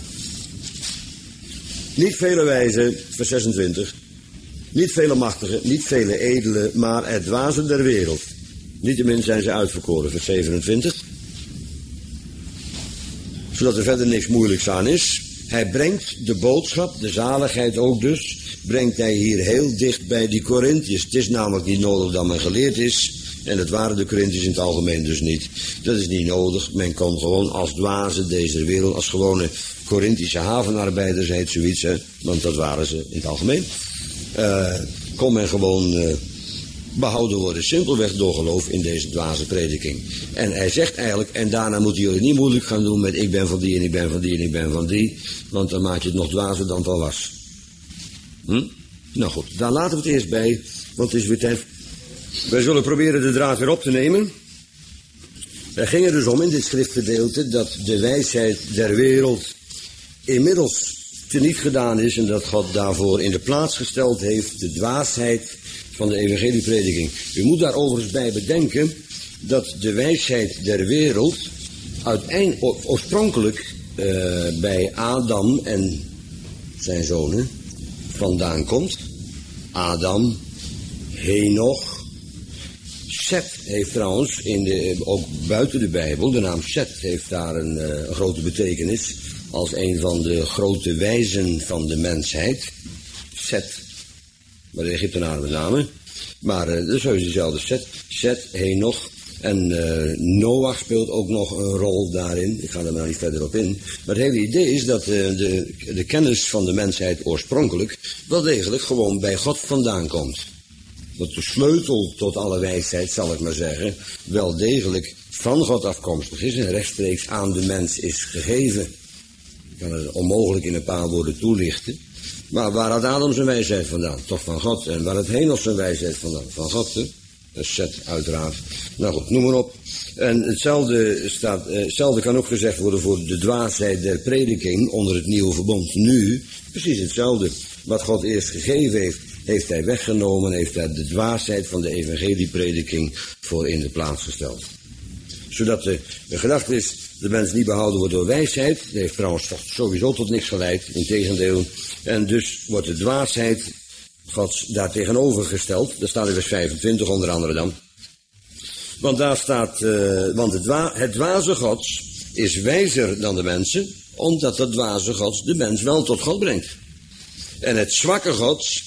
niet vele wijzen, vers zesentwintig, niet vele machtigen, niet vele edelen, maar het dwazen der wereld. Niettemin zijn ze uitverkoren, vers zevenentwintig. Zodat er verder niks moeilijks aan is. Hij brengt de boodschap, de zaligheid ook dus, brengt hij hier heel dicht bij die Corinthiërs. Het is namelijk niet nodig dat men geleerd is. En dat waren de Corinthiërs in het algemeen dus niet. Dat is niet nodig. Men kon gewoon als dwazen deze wereld, als gewone Corinthische havenarbeiders, heet zoiets, hè, want dat waren ze in het algemeen. Uh, kon men gewoon uh, behouden worden, simpelweg door geloof in deze dwaze prediking. En hij zegt eigenlijk, en daarna moeten jullie niet moeilijk gaan doen met ik ben van die en ik ben van die en ik ben van die, want dan maak je het nog dwazer dan het al was. Hm? Nou goed, daar laten we het eerst bij, want het is weer tijd. Wij zullen proberen de draad weer op te nemen. Er ging er dus om in dit schriftgedeelte dat de wijsheid der wereld inmiddels teniet gedaan is en dat God daarvoor in de plaats gesteld heeft de dwaasheid van de evangelieprediking. U moet daar overigens bij bedenken dat de wijsheid der wereld uiteindelijk oorspronkelijk uh, bij Adam en zijn zonen vandaan komt. Adam, Henoch, Set heeft trouwens, in de, ook buiten de Bijbel, de naam Set heeft daar een, uh, een grote betekenis. Als een van de grote wijzen van de mensheid. Set, waar de Egyptenaren met name. Maar uh, dus is dezelfde Set. Set, Henoch. En uh, Noach speelt ook nog een rol daarin. Ik ga er maar niet verder op in. Maar het hele idee is dat uh, de, de kennis van de mensheid oorspronkelijk wel degelijk gewoon bij God vandaan komt. Dat de sleutel tot alle wijsheid, zal ik maar zeggen, wel degelijk van God afkomstig is en rechtstreeks aan de mens is gegeven. Ik kan het onmogelijk in een paar woorden toelichten. Maar waar had Adam zijn wijsheid vandaan? Toch van God. En waar had Henoch zijn wijsheid vandaan? Van God, hè? Dat is Set, uiteraard. Nou goed, noem maar op. En hetzelfde, staat, eh, hetzelfde kan ook gezegd worden voor de dwaasheid der prediking onder het nieuwe verbond. Nu, precies hetzelfde. Wat God eerst gegeven heeft, heeft hij weggenomen, heeft hij de dwaasheid van de evangelieprediking voor in de plaats gesteld. Zodat de, de gedachte is, de mens niet behouden wordt door wijsheid. Dat heeft trouwens toch sowieso tot niks geleid, integendeel. En dus wordt de dwaasheid Gods daar tegenover gesteld. Dat staat in vers vijfentwintig onder andere dan. Want daar staat, uh, want het, dwa, het dwaze Gods is wijzer dan de mensen, omdat het dwaze Gods de mens wel tot God brengt. En het zwakke Gods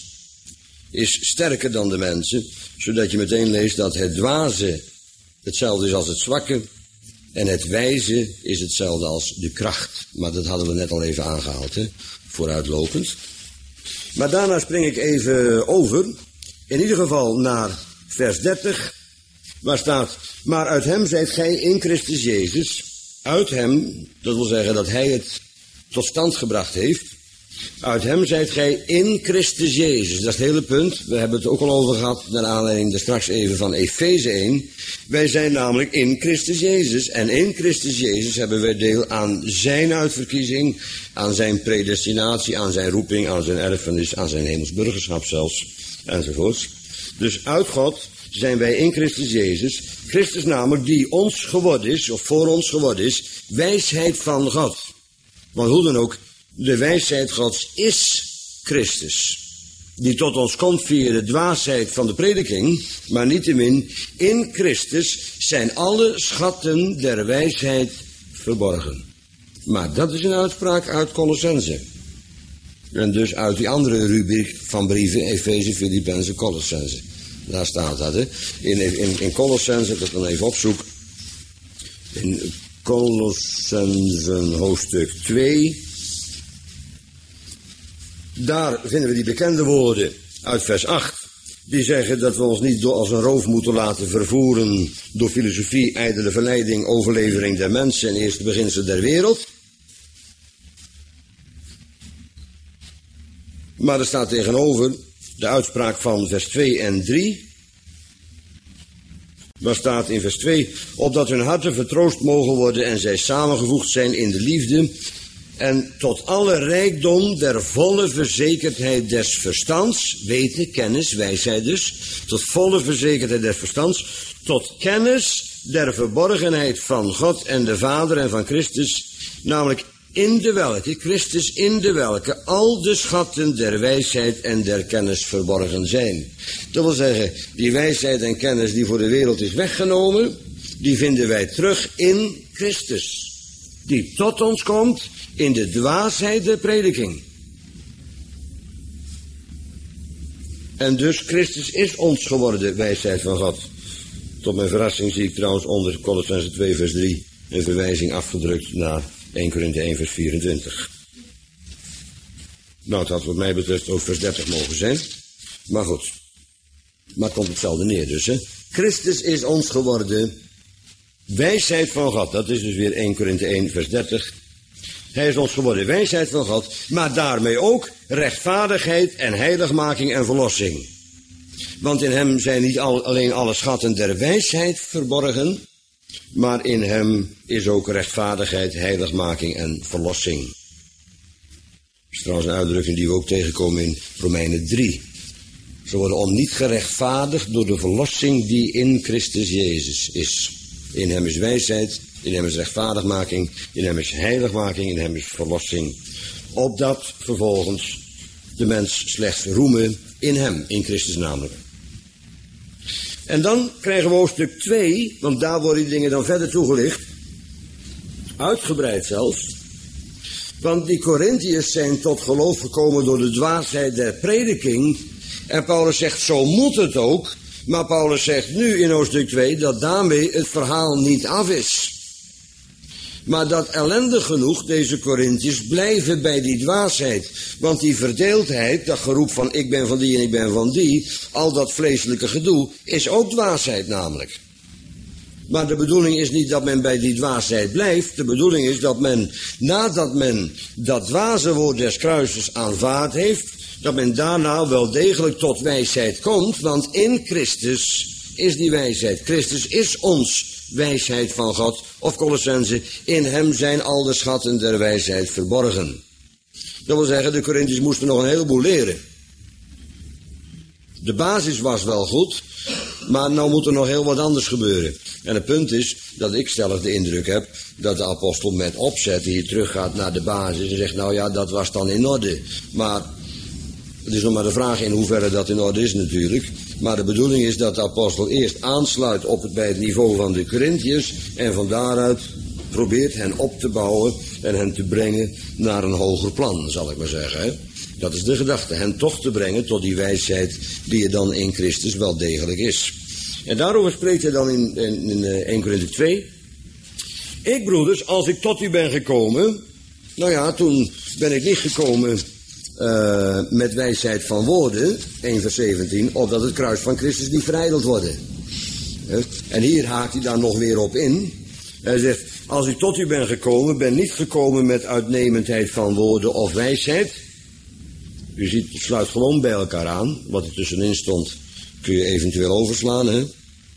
is sterker dan de mensen, zodat je meteen leest dat het dwaze hetzelfde is als het zwakke en het wijze is hetzelfde als de kracht. Maar dat hadden we net al even aangehaald, hè? Vooruitlopend. Maar daarna spring ik even over, in ieder geval naar vers dertig, waar staat, maar uit hem zijt gij in Christus Jezus, uit hem, dat wil zeggen dat hij het tot stand gebracht heeft, uit hem zijt gij in Christus Jezus. Dat is het hele punt. We hebben het ook al over gehad, naar aanleiding daar straks even van Efeze één. Wij zijn namelijk in Christus Jezus. En in Christus Jezus hebben wij deel aan zijn uitverkiezing, aan zijn predestinatie, aan zijn roeping, aan zijn erfenis, aan zijn hemelsburgerschap zelfs, enzovoorts. Dus uit God zijn wij in Christus Jezus. Christus namelijk die ons geworden is, of voor ons geworden is, wijsheid van God. Want hoe dan ook, de wijsheid Gods is Christus, die tot ons komt via de dwaasheid van de prediking, maar niettemin, in Christus zijn alle schatten der wijsheid verborgen. Maar dat is een uitspraak uit Colossense. En dus uit die andere rubriek van brieven, Efeze, Filippenzen, Colossense. Daar staat dat, hè. In, in, in Colossense, ik het dan even opzoek, in Colossense hoofdstuk twee... Daar vinden we die bekende woorden uit vers acht. Die zeggen dat we ons niet door als een roof moeten laten vervoeren door filosofie, ijdele verleiding, overlevering der mensen en eerste beginselen der wereld. Maar er staat tegenover de uitspraak van vers twee en drie. Waar staat in vers twee, opdat hun harten vertroost mogen worden en zij samengevoegd zijn in de liefde, en tot alle rijkdom der volle verzekerdheid des verstands, weten, kennis, wijsheid dus, tot volle verzekerdheid des verstands, tot kennis der verborgenheid van God en de Vader en van Christus, namelijk in de welke, Christus in de welke, al de schatten der wijsheid en der kennis verborgen zijn. Dat wil zeggen, die wijsheid en kennis die voor de wereld is weggenomen, die vinden wij terug in Christus, die tot ons komt in de dwaasheid der prediking. En dus Christus is ons geworden wijsheid van God. Tot mijn verrassing zie ik trouwens onder Colossense twee vers drie een verwijzing afgedrukt naar eerste Korinthe één vers vierentwintig. Nou, het had wat mij betreft ook vers dertig mogen zijn. Maar goed. Maar het komt hetzelfde neer dus, hè. Christus is ons geworden wijsheid van God. Dat is dus weer eerste Korinthe één vers dertig. Hij is ons geworden wijsheid van God, maar daarmee ook rechtvaardigheid en heiligmaking en verlossing. Want in hem zijn niet al, alleen alle schatten der wijsheid verborgen, maar in hem is ook rechtvaardigheid, heiligmaking en verlossing. Dat is trouwens een uitdrukking die we ook tegenkomen in Romeinen drie. Ze worden om niet gerechtvaardigd door de verlossing die in Christus Jezus is. In hem is wijsheid, in hem is rechtvaardigmaking, in hem is heiligmaking, in hem is verlossing. Opdat vervolgens de mens slechts roemen in hem, in Christus namelijk. En dan krijgen we hoofdstuk twee, want daar worden die dingen dan verder toegelicht. Uitgebreid zelfs. Want die Korintiërs zijn tot geloof gekomen door de dwaasheid der prediking. En Paulus zegt, zo moet het ook. Maar Paulus zegt nu in hoofdstuk twee dat daarmee het verhaal niet af is. Maar dat ellendig genoeg, deze Korintiërs, blijven bij die dwaasheid. Want die verdeeldheid, dat geroep van ik ben van die en ik ben van die, al dat vleeselijke gedoe, is ook dwaasheid namelijk. Maar de bedoeling is niet dat men bij die dwaasheid blijft. De bedoeling is dat men, nadat men dat dwaze woord des kruises aanvaard heeft, dat men daarna wel degelijk tot wijsheid komt. Want in Christus is die wijsheid. Christus is ons wijsheid van God. Of Colossenzen, in hem zijn al de schatten der wijsheid verborgen. Dat wil zeggen, de Korintiërs moesten nog een heleboel leren. De basis was wel goed, maar nou moet er nog heel wat anders gebeuren. En het punt is dat ik stellig de indruk heb dat de apostel met opzet hier teruggaat naar de basis en zegt, nou ja, dat was dan in orde. Maar het is nog maar de vraag in hoeverre dat in orde is natuurlijk. Maar de bedoeling is dat de apostel eerst aansluit op het, bij het niveau van de Korintiërs en van daaruit probeert hen op te bouwen en hen te brengen naar een hoger plan, zal ik maar zeggen. Hè? Dat is de gedachte, hen toch te brengen tot die wijsheid die er dan in Christus wel degelijk is. En daarover spreekt hij dan in, in, in Eerste Korinthe twee. Ik, broeders, als ik tot u ben gekomen, nou ja, toen ben ik niet gekomen uh, met wijsheid van woorden, één vers zeventien, opdat het kruis van Christus niet verijdeld worden. En hier haakt hij daar nog weer op in. Hij zegt, als ik tot u ben gekomen, ben niet gekomen met uitnemendheid van woorden of wijsheid. U ziet, het sluit gewoon bij elkaar aan. Wat er tussenin stond, kun je eventueel overslaan, hè.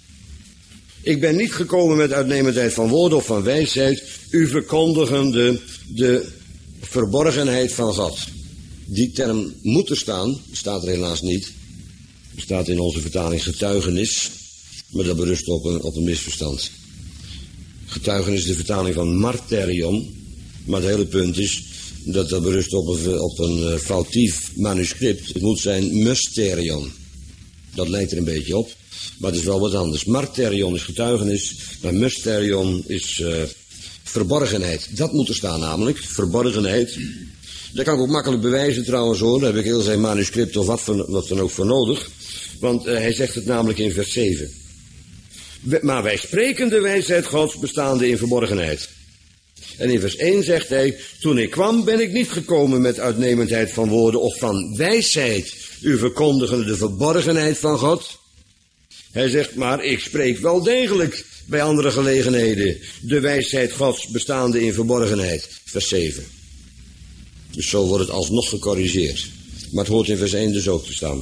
Ik ben niet gekomen met uitnemendheid van woorden of van wijsheid, u verkondigende de verborgenheid van God. Die term moet er staan, staat er helaas niet. Er staat in onze vertaling getuigenis, maar dat berust op een, op een misverstand. Getuigenis is de vertaling van marterion, maar het hele punt is dat dat berust op een, op een foutief manuscript. Het moet zijn mysterion. Dat lijkt er een beetje op, maar het is wel wat anders. Marterion is getuigenis, maar mysterion is uh, verborgenheid. Dat moet er staan namelijk, verborgenheid. Dat kan ik ook makkelijk bewijzen trouwens hoor, daar heb ik heel zijn manuscript of wat, voor, wat dan ook voor nodig. Want uh, hij zegt het namelijk in vers zeven. Maar wij spreken de wijsheid Gods bestaande in verborgenheid. En in vers één zegt hij, toen ik kwam ben ik niet gekomen met uitnemendheid van woorden of van wijsheid, u verkondigende de verborgenheid van God. Hij zegt, maar ik spreek wel degelijk bij andere gelegenheden de wijsheid Gods bestaande in verborgenheid. Vers zeven. Dus zo wordt het alsnog gecorrigeerd. Maar het hoort in vers één dus ook te staan.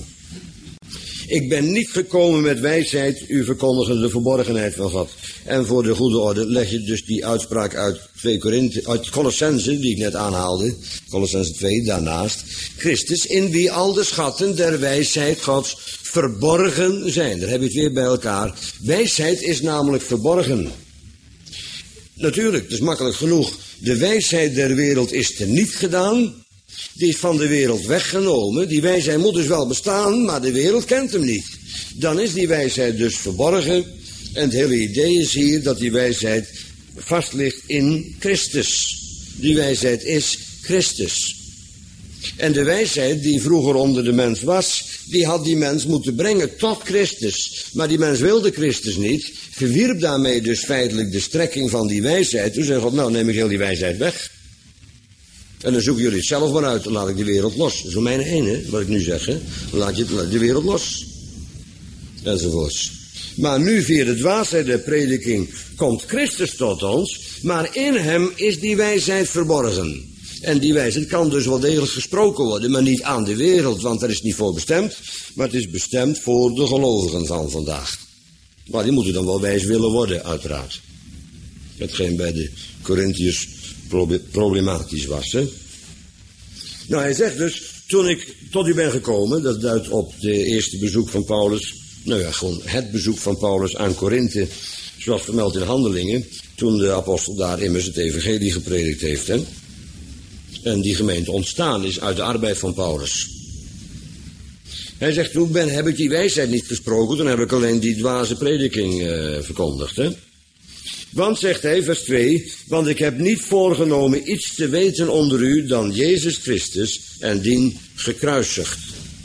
Ik ben niet gekomen met wijsheid, u verkondigen de verborgenheid van God. En voor de goede orde leg je dus die uitspraak uit twee Korinthe, uit Colossenzen, die ik net aanhaalde, Colossenzen twee, daarnaast. Christus, in wie al de schatten der wijsheid Gods verborgen zijn. Daar heb je het weer bij elkaar. Wijsheid is namelijk verborgen. Natuurlijk, het is makkelijk genoeg. De wijsheid der wereld is teniet gedaan. Die is van de wereld weggenomen. Die wijsheid moet dus wel bestaan, maar de wereld kent hem niet. Dan is die wijsheid dus verborgen. En het hele idee is hier dat die wijsheid vast ligt in Christus. Die wijsheid is Christus. En de wijsheid die vroeger onder de mens was, die had die mens moeten brengen tot Christus. Maar die mens wilde Christus niet, verwierp daarmee dus feitelijk de strekking van die wijsheid. Toen zei God, nou neem ik heel die wijsheid weg. En dan zoeken jullie het zelf maar uit, dan laat ik de wereld los. Dat is voor mij één, hè, wat ik nu zeg, hè. Dan laat je de wereld los. Enzovoorts. Maar nu via de dwaasheid der prediking komt Christus tot ons, maar in hem is die wijsheid verborgen. En die wijsheid kan dus wel degelijk gesproken worden, maar niet aan de wereld, want daar is het niet voor bestemd. Maar het is bestemd voor de gelovigen van vandaag. Maar die moeten dan wel wijs willen worden, uiteraard. Hetgeen bij de Korintiërs problematisch was, hè. Nou, hij zegt dus, toen ik tot u ben gekomen, dat duidt op de eerste bezoek van Paulus, nou ja, gewoon het bezoek van Paulus aan Korinthe, zoals vermeld in Handelingen, toen de apostel daar immers het evangelie gepredikt heeft, hè. En die gemeente ontstaan is uit de arbeid van Paulus. Hij zegt, toen ben, heb ik die wijsheid niet gesproken, toen heb ik alleen die dwaze prediking uh, verkondigd. Hè? Want, zegt hij, vers twee, want ik heb niet voorgenomen iets te weten onder u dan Jezus Christus en dien gekruisigd.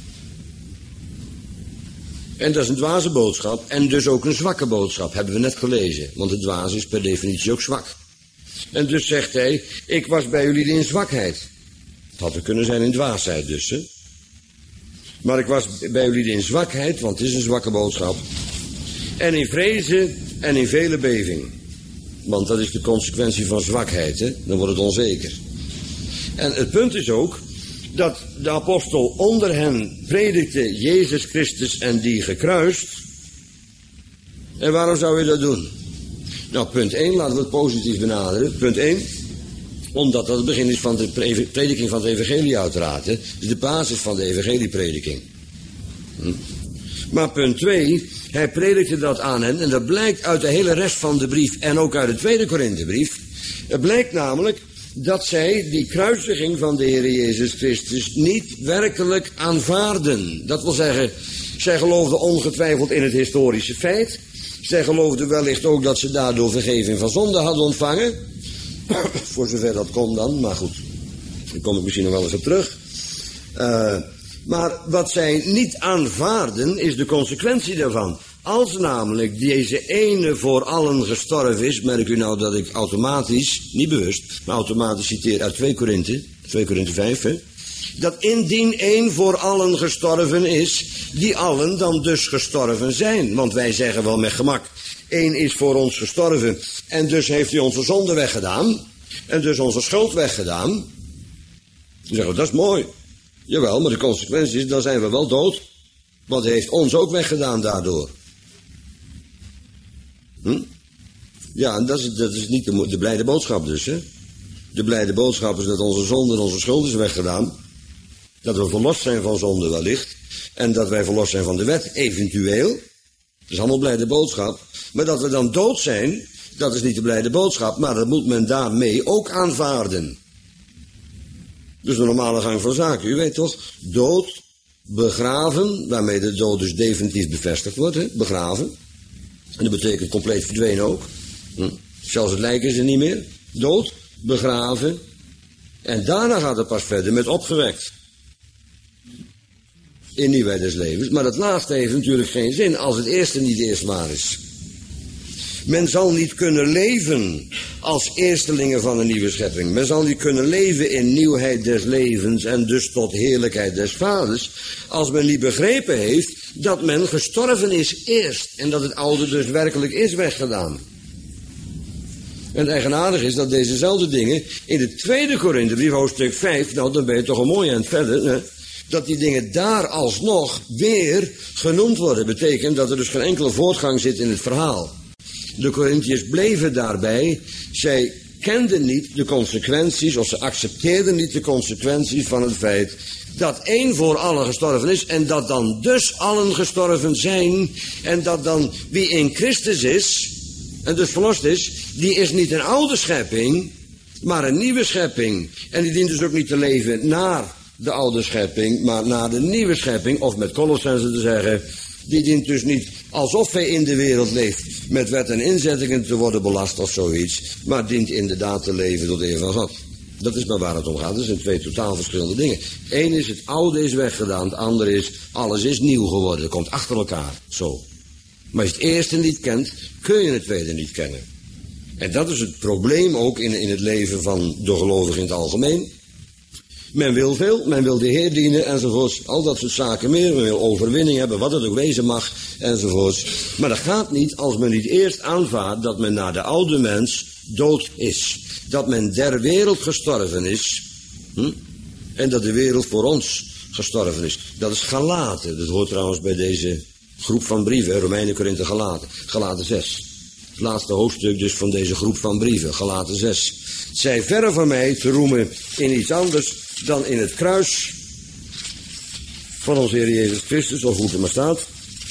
En dat is een dwaze boodschap en dus ook een zwakke boodschap, hebben we net gelezen. Want het dwaze is per definitie ook zwak. En dus zegt hij, ik was bij jullie in zwakheid. Het had er kunnen zijn in dwaasheid dus, hè. Maar ik was bij jullie in zwakheid, want het is een zwakke boodschap. En in vrezen en in vele beving. Want dat is de consequentie van zwakheid, hè. Dan wordt het onzeker. En het punt is ook dat de apostel onder hen predikte Jezus Christus en die gekruist. En waarom zou je dat doen? Nou, punt één, laten we het positief benaderen. Punt één, omdat dat het begin is van de prediking van het evangelie uiteraard. Hè. Dus de basis van de evangelieprediking. Hm. Maar punt twee, hij predikte dat aan hen. En dat blijkt uit de hele rest van de brief en ook uit de tweede Korinthebrief. Het blijkt namelijk dat zij die kruisiging van de Heer Jezus Christus niet werkelijk aanvaarden. Dat wil zeggen, zij geloofden ongetwijfeld in het historische feit. Zij geloofden wellicht ook dat ze daardoor vergeving van zonde hadden ontvangen. Voor zover dat kon dan, maar goed. Daar kom ik misschien nog wel eens op terug. Uh, maar wat zij niet aanvaarden is de consequentie daarvan. Als namelijk deze ene voor allen gestorven is, merk u nou dat ik automatisch, niet bewust, maar automatisch citeer uit twee Korinthe, twee Korinthe vijf, hè, dat indien één voor allen gestorven is, die allen dan dus gestorven zijn. Want wij zeggen wel met gemak, één is voor ons gestorven en dus heeft hij onze zonde weggedaan en dus onze schuld weggedaan. Dan zeggen we, dat is mooi. Jawel, maar de consequentie is, dan zijn we wel dood, want hij heeft ons ook weggedaan daardoor. Hm? Ja, en dat is, dat is niet de, de blijde boodschap dus, hè. De blijde boodschap is dat onze zonde en onze schuld is weggedaan. Dat we verlost zijn van zonde wellicht. En dat wij verlost zijn van de wet, eventueel. Dat is allemaal blijde boodschap. Maar dat we dan dood zijn, dat is niet de blijde boodschap. Maar dat moet men daarmee ook aanvaarden. Dus de normale gang van zaken. U weet toch, dood, begraven, waarmee de dood dus definitief bevestigd wordt, hè? Begraven. En dat betekent compleet verdwenen ook. Hm? Zelfs het lijk is er niet meer. Dood, begraven. En daarna gaat het pas verder met opgewekt. In nieuwheid des levens. Maar dat laatste heeft natuurlijk geen zin als het eerste niet eerst waar is. Men zal niet kunnen leven als eerstelingen van een nieuwe schepping. Men zal niet kunnen leven in nieuwheid des levens en dus tot heerlijkheid des vaders, als men niet begrepen heeft dat men gestorven is eerst en dat het oude dus werkelijk is weggedaan. En het eigenaardige is dat dezezelfde dingen in de tweede Korinthebrief, hoofdstuk vijf, nou dan ben je toch een mooi eind verder, hè? Dat die dingen daar alsnog weer genoemd worden. Betekent dat er dus geen enkele voortgang zit in het verhaal. De Korinthiërs bleven daarbij. Zij kenden niet de consequenties, of ze accepteerden niet de consequenties van het feit dat één voor allen gestorven is en dat dan dus allen gestorven zijn en dat dan wie in Christus is en dus verlost is, die is niet een oude schepping, maar een nieuwe schepping. En die dient dus ook niet te leven naar de oude schepping, maar naar de nieuwe schepping, of met Colossenzen te zeggen, die dient dus niet alsof hij in de wereld leeft met wet en inzettingen te worden belast of zoiets, maar dient inderdaad te leven tot de eer van God. Dat is maar waar het om gaat. Dat zijn twee totaal verschillende dingen. Eén is het oude is weggedaan, het andere is alles is nieuw geworden. Dat komt achter elkaar, zo. Maar als je het eerste niet kent, kun je het tweede niet kennen. En dat is het probleem ook in, in het leven van de gelovigen in het algemeen. Men wil veel, men wil de Heer dienen enzovoorts, al dat soort zaken meer. Men wil overwinning hebben, wat het ook wezen mag enzovoorts. Maar dat gaat niet als men niet eerst aanvaardt dat men naar de oude mens dood is. Dat men der wereld gestorven is. Hm? En dat de wereld voor ons gestorven is. Dat is Galaten. Dat hoort trouwens bij deze groep van brieven. Romeinen, Korinthe, Galaten. Galaten zes. Het laatste hoofdstuk dus van deze groep van brieven. Galaten zes. Het zij verre van mij te roemen in iets anders dan in het kruis van onze Heer Jezus Christus, of hoe het er maar staat.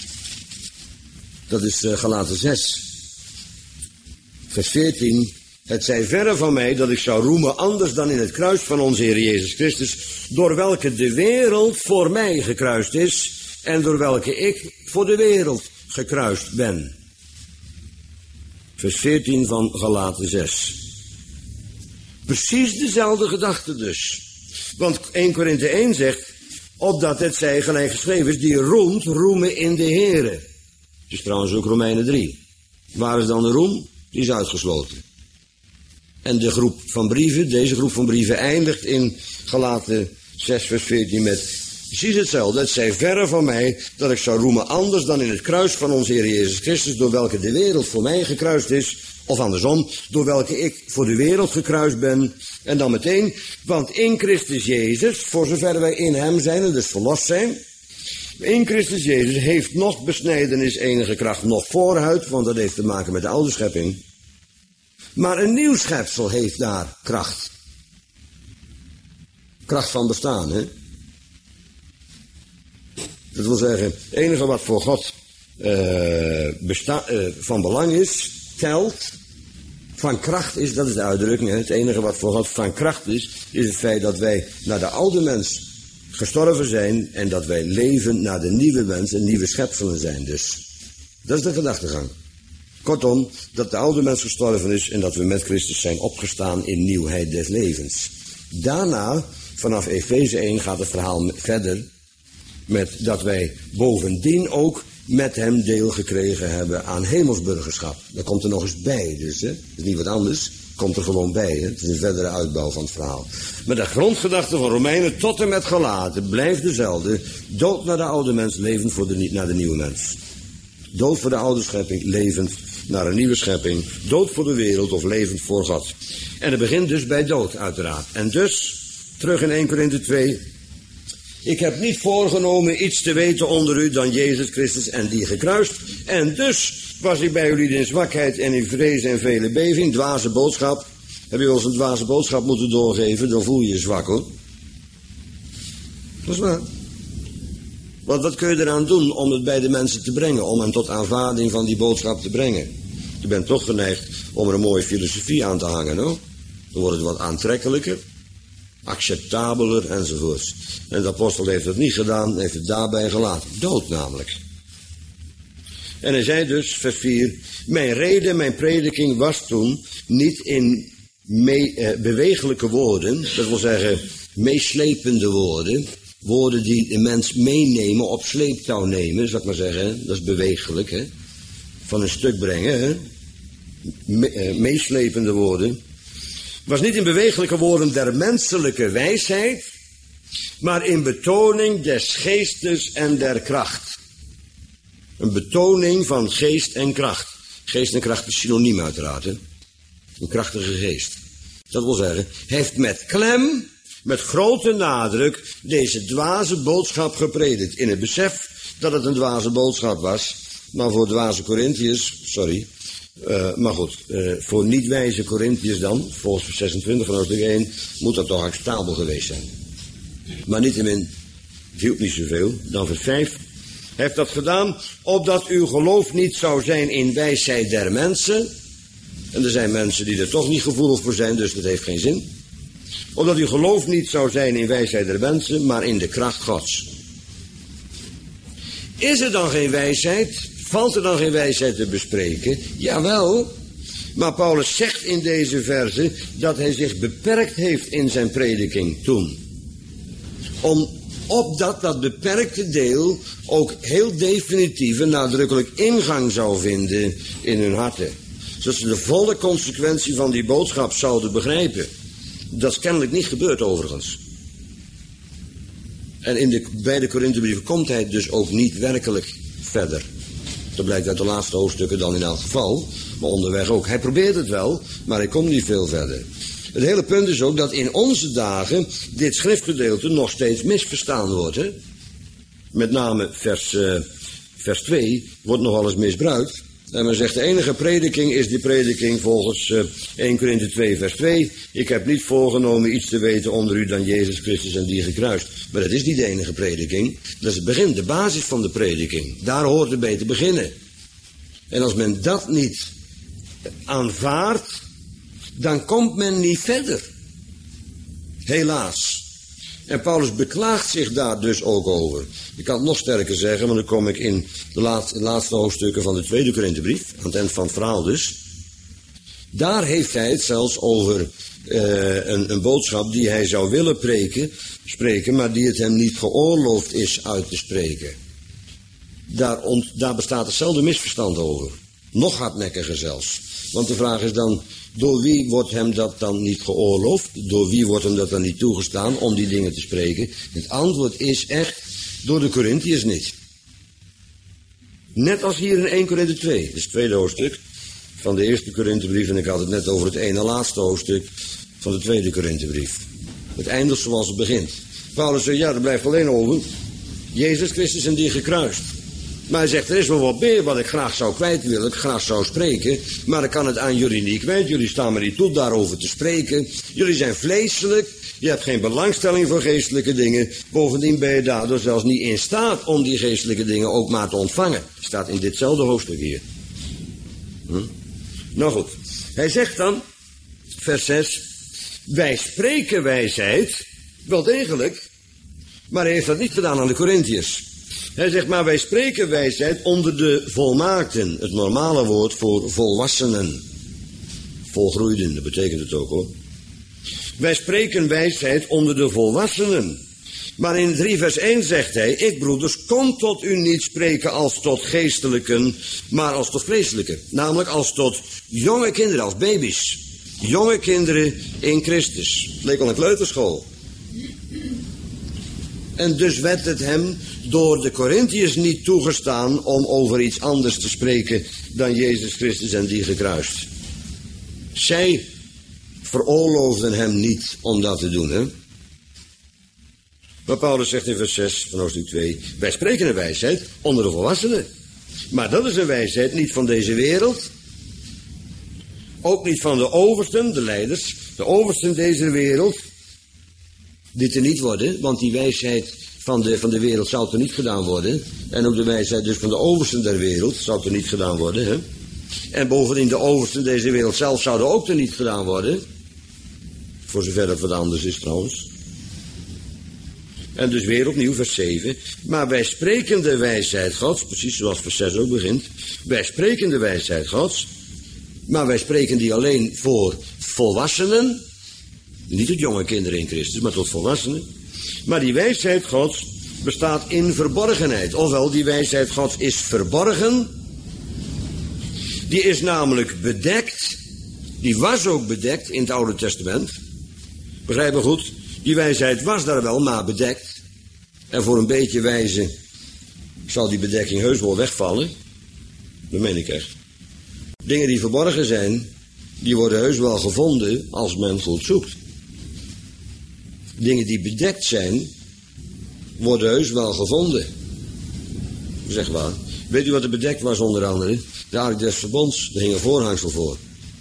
Dat is uh, Galaten zes. Vers veertien. Het zij verre van mij dat ik zou roemen anders dan in het kruis van onze Heer Jezus Christus, door welke de wereld voor mij gekruist is en door welke ik voor de wereld gekruist ben. Vers veertien van Galaten zes. Precies dezelfde gedachte dus. Want Eerste Korinthe één zegt, opdat het zij gelijk geschreven is, die roemt, roemen in de Here. Het is trouwens ook Romeinen drie. Waar is dan de roem? Die is uitgesloten. En de groep van brieven, deze groep van brieven eindigt in Galaten zes vers veertien met precies hetzelfde. Het zij verre van mij dat ik zou roemen anders dan in het kruis van onze Heer Jezus Christus, door welke de wereld voor mij gekruist is, of andersom, door welke ik voor de wereld gekruist ben. En dan meteen, want in Christus Jezus, voor zover wij in hem zijn en dus verlost zijn, in Christus Jezus heeft nog besnijdenis enige kracht, nog vooruit, want dat heeft te maken met de oude schepping. Maar een nieuw schepsel heeft daar kracht. Kracht van bestaan, hè. Dat wil zeggen, het enige wat voor God uh, besta- uh, van belang is, telt, van kracht is, dat is de uitdrukking, hè. Het enige wat voor God van kracht is, is het feit dat wij naar de oude mens gestorven zijn en dat wij leven naar de nieuwe mens en nieuwe schepselen zijn dus. Dat is de gedachtegang. Kortom, dat de oude mens gestorven is en dat we met Christus zijn opgestaan in nieuwheid des levens. Daarna, vanaf Efeze één, gaat het verhaal verder met dat wij bovendien ook met hem deel gekregen hebben aan hemelsburgerschap. Dat komt er nog eens bij dus, hè. Dat is niet wat anders, komt er gewoon bij, hè. Het is een verdere uitbouw van het verhaal. Maar de grondgedachte van Romeinen tot en met Galaten blijft dezelfde. Dood naar de oude mens, levend voor de, naar de nieuwe mens. Dood voor de oude schepping, levend naar een nieuwe schepping. Dood voor de wereld of levend voor God. En het begint dus bij dood uiteraard. En dus, terug in Eerste Korinthe twee. Ik heb niet voorgenomen iets te weten onder u dan Jezus Christus en die gekruist. En dus was ik bij jullie in zwakheid en in vrees en vele beving. Dwaze boodschap. Heb je wel eens een dwaze boodschap moeten doorgeven, dan voel je je zwak hoor. Dat is waar. Want wat kun je eraan doen om het bij de mensen te brengen? Om hen tot aanvaarding van die boodschap te brengen? Je bent toch geneigd om er een mooie filosofie aan te hangen, hoor. Dan wordt het wat aantrekkelijker, acceptabeler enzovoorts. En de apostel heeft dat niet gedaan, heeft het daarbij gelaten. Dood namelijk. En hij zei dus, vers vier, mijn reden, mijn prediking was toen niet in mee, eh, bewegelijke woorden, dat wil zeggen meeslepende woorden, woorden die de mens meenemen, op sleeptouw nemen, zal ik maar zeggen, dat is bewegelijk, hè, van een stuk brengen, hè, Me, eh, meeslepende woorden, was niet in bewegelijke woorden der menselijke wijsheid, maar in betoning des geestes en der kracht. Een betoning van geest en kracht. Geest en kracht is synoniem uiteraard, hè? Een krachtige geest. Dat wil zeggen, heeft met klem, met grote nadruk, deze dwaze boodschap gepredikt. In het besef dat het een dwaze boodschap was. Maar voor dwaze Corinthiërs, sorry. Uh, maar goed, uh, voor niet-wijze Corinthiërs dan, volgens vers zesentwintig van hoofdstuk één, moet dat toch acceptabel geweest zijn. Maar niettemin, viel niet zoveel. Dan vers vijf. Hij heeft dat gedaan, opdat uw geloof niet zou zijn in wijsheid der mensen. En er zijn mensen die er toch niet gevoelig voor zijn, dus dat heeft geen zin. Opdat uw geloof niet zou zijn in wijsheid der mensen, maar in de kracht Gods. Is er dan geen wijsheid? Valt er dan geen wijsheid te bespreken? Jawel. Maar Paulus zegt in deze verse dat hij zich beperkt heeft in zijn prediking toen. Om opdat dat beperkte deel ook heel definitief en nadrukkelijk ingang zou vinden in hun harten. Zodat ze de volle consequentie van die boodschap zouden begrijpen. Dat is kennelijk niet gebeurd overigens. En in de beide Korinthebrieven komt hij dus ook niet werkelijk verder. Dat blijkt uit de laatste hoofdstukken dan in elk geval. Maar onderweg ook. Hij probeert het wel, maar hij komt niet veel verder. Het hele punt is ook dat in onze dagen dit schriftgedeelte nog steeds misverstaan wordt. Hè? Met name vers, uh, vers twee wordt nog wel eens misbruikt. En men zegt de enige prediking is die prediking volgens uh, Eerste Korinthe twee vers twee. Ik heb niet voorgenomen iets te weten onder u dan Jezus Christus en die gekruist. Maar dat is niet de enige prediking. Dat is het begin, de basis van de prediking. Daar hoort het bij te beginnen. En als men dat niet aanvaardt, dan komt men niet verder. Helaas. En Paulus beklaagt zich daar dus ook over. Ik kan het nog sterker zeggen, want dan kom ik in de laatste, de laatste hoofdstukken van de tweede Korinthebrief, aan het eind van het verhaal dus. Daar heeft hij het zelfs over uh, een, een boodschap die hij zou willen preken, spreken, maar die het hem niet geoorloofd is uit te spreken. Daar, ont, daar bestaat hetzelfde misverstand over. Nog hardnekkiger zelfs. Want de vraag is dan, door wie wordt hem dat dan niet geoorloofd? Door wie wordt hem dat dan niet toegestaan om die dingen te spreken? Het antwoord is echt, door de Korintiërs niet. Net als hier in eerste Korinthe twee, dat is het tweede hoofdstuk van de eerste Korinthebrief. En ik had het net over het ene laatste hoofdstuk van de tweede Korinthebrief. Het eindigt zoals het begint. Paulus zegt, ja, er blijft alleen over Jezus Christus en die gekruist. Maar hij zegt, er is wel wat meer wat ik graag zou kwijt willen, ik graag zou spreken, maar ik kan het aan jullie niet kwijt. Jullie staan me niet toe daarover te spreken. Jullie zijn vleeselijk, je hebt geen belangstelling voor geestelijke dingen. Bovendien ben je daardoor zelfs niet in staat om die geestelijke dingen ook maar te ontvangen. Staat in ditzelfde hoofdstuk hier. Hm? Nou goed, hij zegt dan, vers zes, wij spreken wijsheid, wel degelijk, maar hij heeft dat niet gedaan aan de Korintiërs. Hij zegt, maar wij spreken wijsheid onder de volmaakten. Het normale woord voor volwassenen. Volgroeiden, dat betekent het ook hoor. Wij spreken wijsheid onder de volwassenen. Maar in drie vers één zegt hij, ik broeders, kom tot u niet spreken als tot geestelijken, maar als tot vleeselijke. Namelijk als tot jonge kinderen, als baby's. Jonge kinderen in Christus. Het leek al een kleuterschool. En dus werd het hem door de Korintiërs niet toegestaan om over iets anders te spreken dan Jezus Christus en die gekruist. Zij veroorloofden hem niet om dat te doen, hè. Maar Paulus zegt in vers zes van hoofdstuk twee, wij spreken een wijsheid onder de volwassenen. Maar dat is een wijsheid niet van deze wereld. Ook niet van de oversten, de leiders, de oversten deze wereld. Dit er niet worden, want die wijsheid van de, van de wereld zou er niet gedaan worden. En ook de wijsheid dus van de oversten der wereld zou er niet gedaan worden. Hè? En bovendien de oversten deze wereld zelf zouden ook er niet gedaan worden. Voor zover dat wat anders is trouwens. En dus weer opnieuw vers zeven. Maar wij spreken de wijsheid Gods, precies zoals vers zes ook begint. Wij spreken de wijsheid Gods. Maar wij spreken die alleen voor volwassenen. Niet tot jonge kinderen in Christus, maar tot volwassenen. Maar die wijsheid Gods bestaat in verborgenheid. Ofwel, die wijsheid Gods is verborgen. Die is namelijk bedekt. Die was ook bedekt in het Oude Testament. Begrijp me goed? Die wijsheid was daar wel, maar bedekt. En voor een beetje wijze zal die bedekking heus wel wegvallen. Dat meen ik echt. Dingen die verborgen zijn, die worden heus wel gevonden als men goed zoekt. Dingen die bedekt zijn, worden heus wel gevonden. Zeg waar. Weet u wat er bedekt was onder andere? De ark des verbonds, daar hing een voorhangsel voor.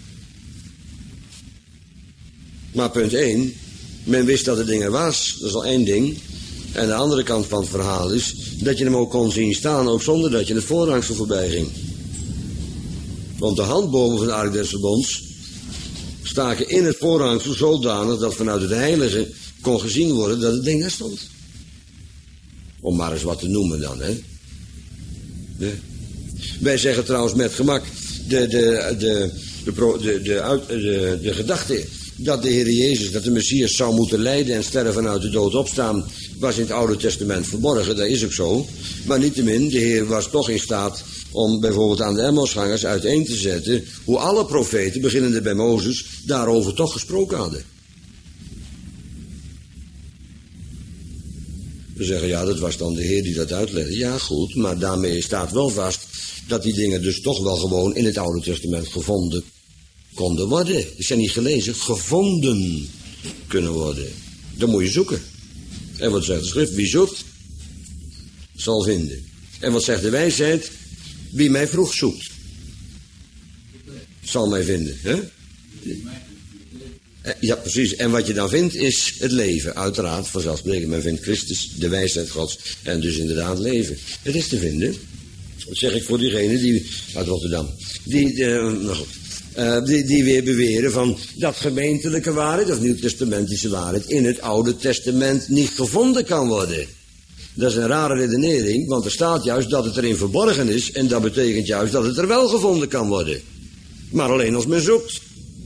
Maar punt één, men wist dat er dingen was, dat is al één ding. En de andere kant van het verhaal is, dat je hem ook kon zien staan, ook zonder dat je het voorhangsel voorbij ging. Want de handbomen van de ark des verbonds staken in het voorhangsel zodanig dat vanuit het heilige kon gezien worden dat het ding daar stond. Om maar eens wat te noemen dan, hè. De. Wij zeggen trouwens met gemak de, de, de, de, de, de, de, de gedachte dat de Heer Jezus, dat de Messias zou moeten lijden en sterven vanuit de dood opstaan, was in het Oude Testament verborgen, dat is ook zo. Maar niettemin, de Heer was toch in staat om bijvoorbeeld aan de Emmausgangers uiteen te zetten hoe alle profeten, beginnende bij Mozes, daarover toch gesproken hadden. We zeggen, ja, dat was dan de Heer die dat uitlegde. Ja, goed, maar daarmee staat wel vast dat die dingen dus toch wel gewoon in het Oude Testament gevonden konden worden. Die zijn niet gelezen, gevonden kunnen worden. Dan moet je zoeken. En wat zegt de schrift? Wie zoekt, zal vinden. En wat zegt de wijsheid? Wie mij vroeg zoekt, zal mij vinden. Hè? Ja, precies. En wat je dan vindt is het leven. Uiteraard, vanzelfsprekend. Men vindt Christus, de wijsheid Gods. En dus inderdaad leven. Het is te vinden. Dat zeg ik voor diegenen die uit Rotterdam. Die, uh, nou goed. Uh, die, die weer beweren van dat gemeentelijke waarheid of nieuwtestamentische waarheid in het Oude Testament niet gevonden kan worden. Dat is een rare redenering, want er staat juist dat het erin verborgen is en dat betekent juist dat het er wel gevonden kan worden. Maar alleen als men zoekt.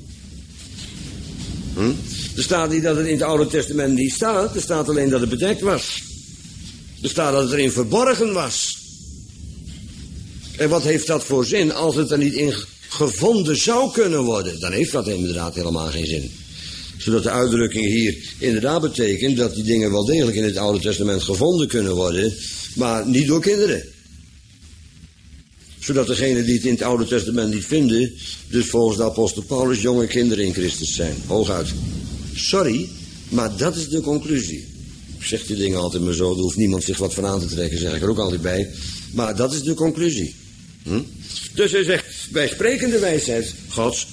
Hm? Er staat niet dat het in het Oude Testament niet staat, er staat alleen dat het bedekt was. Er staat dat het erin verborgen was. En wat heeft dat voor zin als het er niet in gevonden zou kunnen worden? Dan heeft dat inderdaad helemaal geen zin. Zodat de uitdrukking hier inderdaad betekent dat die dingen wel degelijk in het Oude Testament gevonden kunnen worden, maar niet door kinderen. Zodat degenen die het in het Oude Testament niet vinden, dus volgens de apostel Paulus jonge kinderen in Christus zijn. Hooguit. Sorry, maar dat is de conclusie. Ik zeg die dingen altijd maar zo, er hoeft niemand zich wat van aan te trekken, zeg ik er ook altijd bij. Maar dat is de conclusie. Hm? Dus hij zegt, wij spreken de wijsheid Gods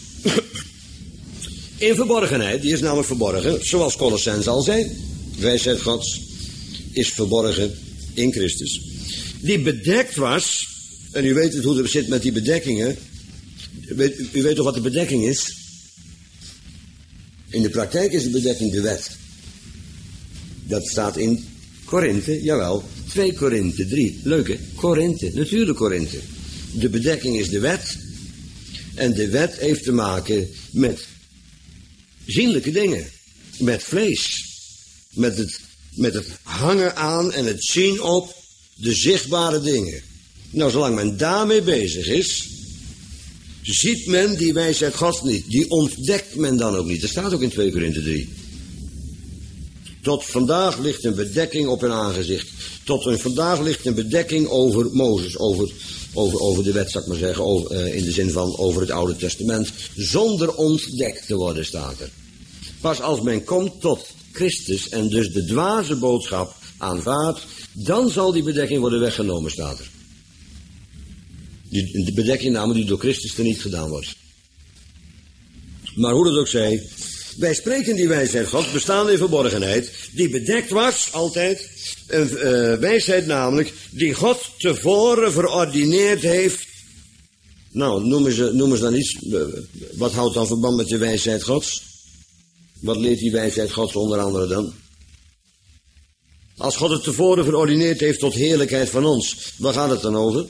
in verborgenheid, die is namelijk verborgen, zoals Colossense al zei. Wijsheid Gods is verborgen in Christus. Die bedekt was, en u weet het hoe het zit met die bedekkingen. U weet, u weet toch wat de bedekking is? In de praktijk is de bedekking de wet. Dat staat in Korinthe, jawel, twee Korinthe, drie. Leuk hè? Korinthe, natuurlijk Korinthe. De bedekking is de wet. En de wet heeft te maken met zienlijke dingen. Met vlees. Met het, met het hangen aan en het zien op de zichtbare dingen. Nou, zolang men daarmee bezig is, ziet men die wijsheid Gods niet. Die ontdekt men dan ook niet. Dat staat ook in twee Korinthe drie. Tot vandaag ligt een bedekking op hun aangezicht. Tot een, vandaag ligt een bedekking over Mozes, over, over, over de wet, zal ik maar zeggen, over, uh, in de zin van over het Oude Testament, zonder ontdekt te worden, staat er. Pas als men komt tot Christus en dus de dwaze boodschap aanvaardt, dan zal die bedekking worden weggenomen, staat er. Die, de bedekking namelijk die door Christus er niet gedaan wordt. Maar hoe dat ook zij, wij spreken die wijsheid Gods, bestaande in verborgenheid, die bedekt was, altijd, een uh, wijsheid namelijk, die God tevoren verordineerd heeft. Nou, noemen ze, noemen ze dan iets, uh, wat houdt dan verband met de wijsheid Gods? Wat leert die wijsheid Gods onder andere dan? Als God het tevoren verordineerd heeft tot heerlijkheid van ons, waar gaat het dan over?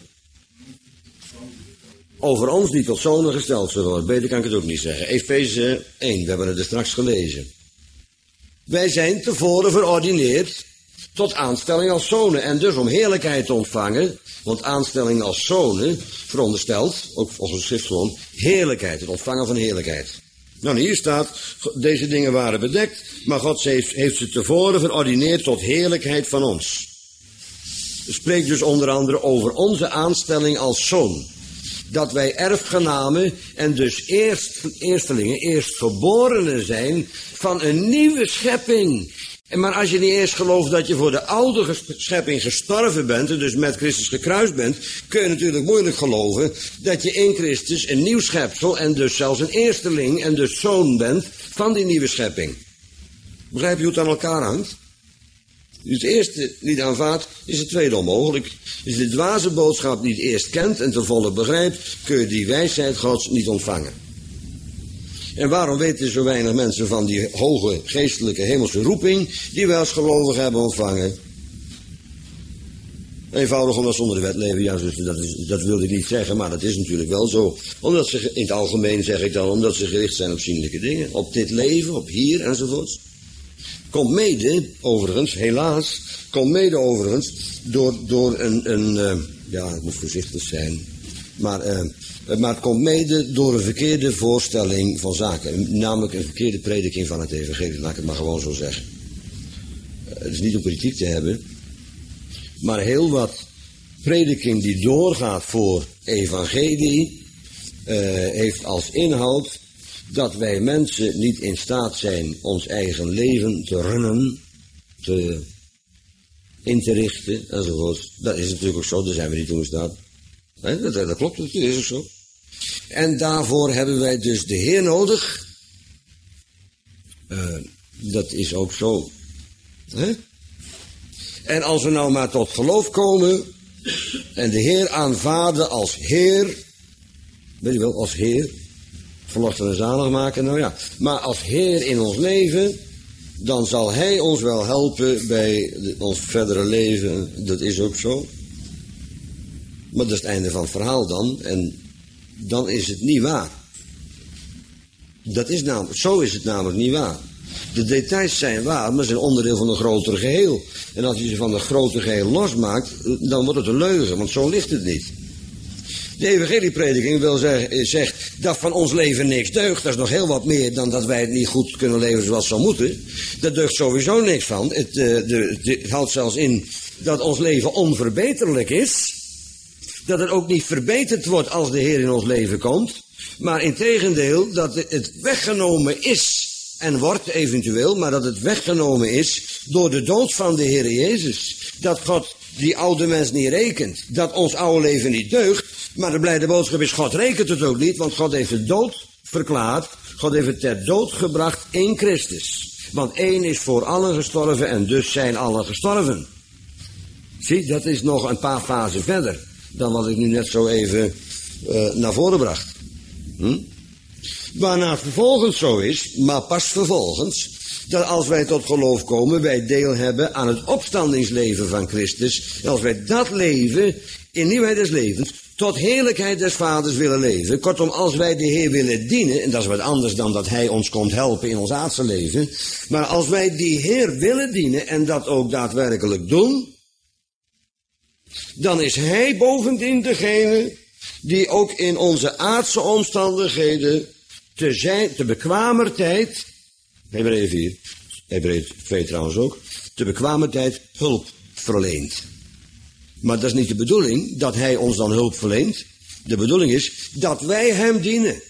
Over ons die tot zonen gesteld zullen worden. Beter kan ik het ook niet zeggen. Efeze één, we hebben het er straks gelezen. Wij zijn tevoren verordineerd tot aanstelling als zonen. En dus om heerlijkheid te ontvangen. Want aanstelling als zonen veronderstelt, ook volgens de schrift gewoon, heerlijkheid. Het ontvangen van heerlijkheid. Nou, hier staat, deze dingen waren bedekt, maar God heeft, heeft ze tevoren verordineerd tot heerlijkheid van ons. Het spreekt dus onder andere over onze aanstelling als zoon. Dat wij erfgenamen en dus eerst, eerstelingen, eerstgeborenen zijn van een nieuwe schepping. En maar als je niet eerst gelooft dat je voor de oude schepping gestorven bent en dus met Christus gekruist bent, kun je natuurlijk moeilijk geloven dat je in Christus een nieuw schepsel en dus zelfs een eersteling en dus zoon bent van die nieuwe schepping. Begrijp je hoe het aan elkaar hangt? Als het eerste niet aanvaardt, is het tweede onmogelijk. Als je de dwaze boodschap niet eerst kent en ten volle begrijpt, kun je die wijsheid Gods niet ontvangen. En waarom weten zo weinig mensen van die hoge geestelijke hemelse roeping, die wij als gelovigen hebben ontvangen? Eenvoudig omdat ze onder de wet leven, ja, dus dat, is, dat wilde ik niet zeggen, maar dat is natuurlijk wel zo. Omdat ze, in het algemeen zeg ik dan, omdat ze gericht zijn op zienlijke dingen, op dit leven, op hier enzovoorts. Komt mede, overigens, helaas, komt mede overigens, door, door een, een uh, ja, ik moet voorzichtig zijn, maar, uh, maar het komt mede door een verkeerde voorstelling van zaken, namelijk een verkeerde prediking van het evangelie, laat ik het maar gewoon zo zeggen. Uh, het is niet om kritiek te hebben, maar heel wat prediking die doorgaat voor evangelie, uh, heeft als inhoud dat wij mensen niet in staat zijn ons eigen leven te runnen, te, in te richten enzovoort. Dat is natuurlijk ook zo, daar zijn we niet toe in staat. Nee, dat, dat klopt, dat is ook zo. En daarvoor hebben wij dus de Heer nodig. Uh, dat is ook zo. Hè? En als we nou maar tot geloof komen en de Heer aanvaarden als Heer, weet je wel, als Heer, verlossen en zalig maken, nou ja. Maar als Heer in ons leven, dan zal Hij ons wel helpen bij ons verdere leven. Dat is ook zo. Maar dat is het einde van het verhaal dan. En dan is het niet waar. Dat is namelijk, zo is het namelijk niet waar. De details zijn waar, maar zijn onderdeel van een groter geheel. En als je ze van een groter geheel losmaakt, dan wordt het een leugen, want zo ligt het niet. De evangelieprediking wil zeggen, zegt dat van ons leven niks deugt. Dat is nog heel wat meer dan dat wij het niet goed kunnen leven zoals het zou moeten. Dat deugt sowieso niks van. Het, uh, de, het houdt zelfs in dat ons leven onverbeterlijk is. Dat het ook niet verbeterd wordt als de Heer in ons leven komt. Maar integendeel dat het weggenomen is en wordt eventueel, maar dat het weggenomen is door de dood van de Heer Jezus. Dat God die oude mens niet rekent. Dat ons oude leven niet deugt. Maar de blijde boodschap is, God rekent het ook niet, want God heeft de dood verklaard. God heeft het ter dood gebracht in Christus. Want één is voor allen gestorven en dus zijn allen gestorven. Zie, dat is nog een paar fasen verder dan wat ik nu net zo even uh, naar voren bracht. Hm? Waarna het vervolgens zo is, maar pas vervolgens, dat als wij tot geloof komen, wij deel hebben aan het opstandingsleven van Christus. En als wij dat leven, in nieuwheid des levens, tot heerlijkheid des Vaders willen leven. Kortom, als wij de Heer willen dienen, en dat is wat anders dan dat Hij ons komt helpen in ons aardse leven. Maar als wij die Heer willen dienen en dat ook daadwerkelijk doen, dan is Hij bovendien degene die ook in onze aardse omstandigheden te zijn, te bekwamer tijd, Hebreeën vier, Hebreeën twee trouwens ook, te bekwamer tijd hulp verleent. Maar dat is niet de bedoeling dat Hij ons dan hulp verleent. De bedoeling is dat wij Hem dienen.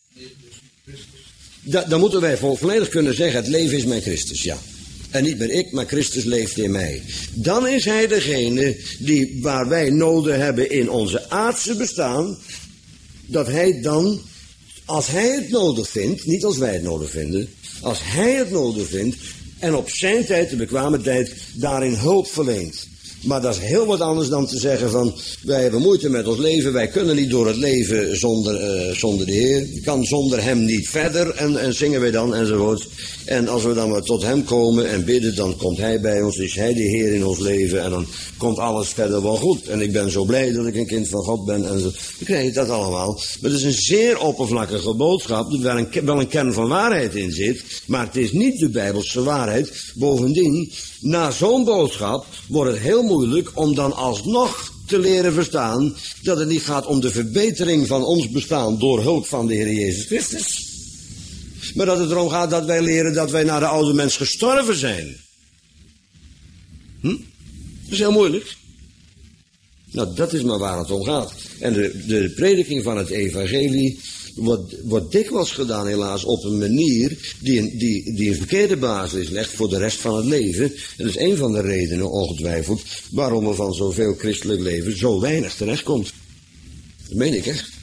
Da, dan moeten wij volledig kunnen zeggen, het leven is mijn Christus, ja. En niet meer ik, maar Christus leeft in mij. Dan is Hij degene die, waar wij noden hebben in onze aardse bestaan, dat Hij dan, als Hij het nodig vindt, niet als wij het nodig vinden, als Hij het nodig vindt en op zijn tijd, de bekwame tijd, daarin hulp verleent. Maar dat is heel wat anders dan te zeggen van, wij hebben moeite met ons leven, wij kunnen niet door het leven zonder, uh, zonder de Heer. Je kan zonder Hem niet verder en, en zingen wij dan enzovoort. En als we dan maar tot Hem komen en bidden, dan komt Hij bij ons, is Hij de Heer in ons leven en dan komt alles verder wel goed. En ik ben zo blij dat ik een kind van God ben en zo. Dan krijg je dat allemaal. Maar het is een zeer oppervlakkige boodschap, waar een, wel een kern van waarheid in zit, maar het is niet de Bijbelse waarheid. Bovendien, na zo'n boodschap wordt het heel moeilijk om dan alsnog te leren verstaan dat het niet gaat om de verbetering van ons bestaan door hulp van de Heer Jezus Christus. Maar dat het erom gaat dat wij leren dat wij naar de oude mens gestorven zijn. Hm? Dat is heel moeilijk. Nou, dat is maar waar het om gaat. En de, de prediking van het evangelie wordt, wordt dikwijls gedaan helaas op een manier die een, die, die een verkeerde basis legt voor de rest van het leven. En dat is een van de redenen, ongetwijfeld, waarom er van zoveel christelijk leven zo weinig terechtkomt. Dat meen ik echt.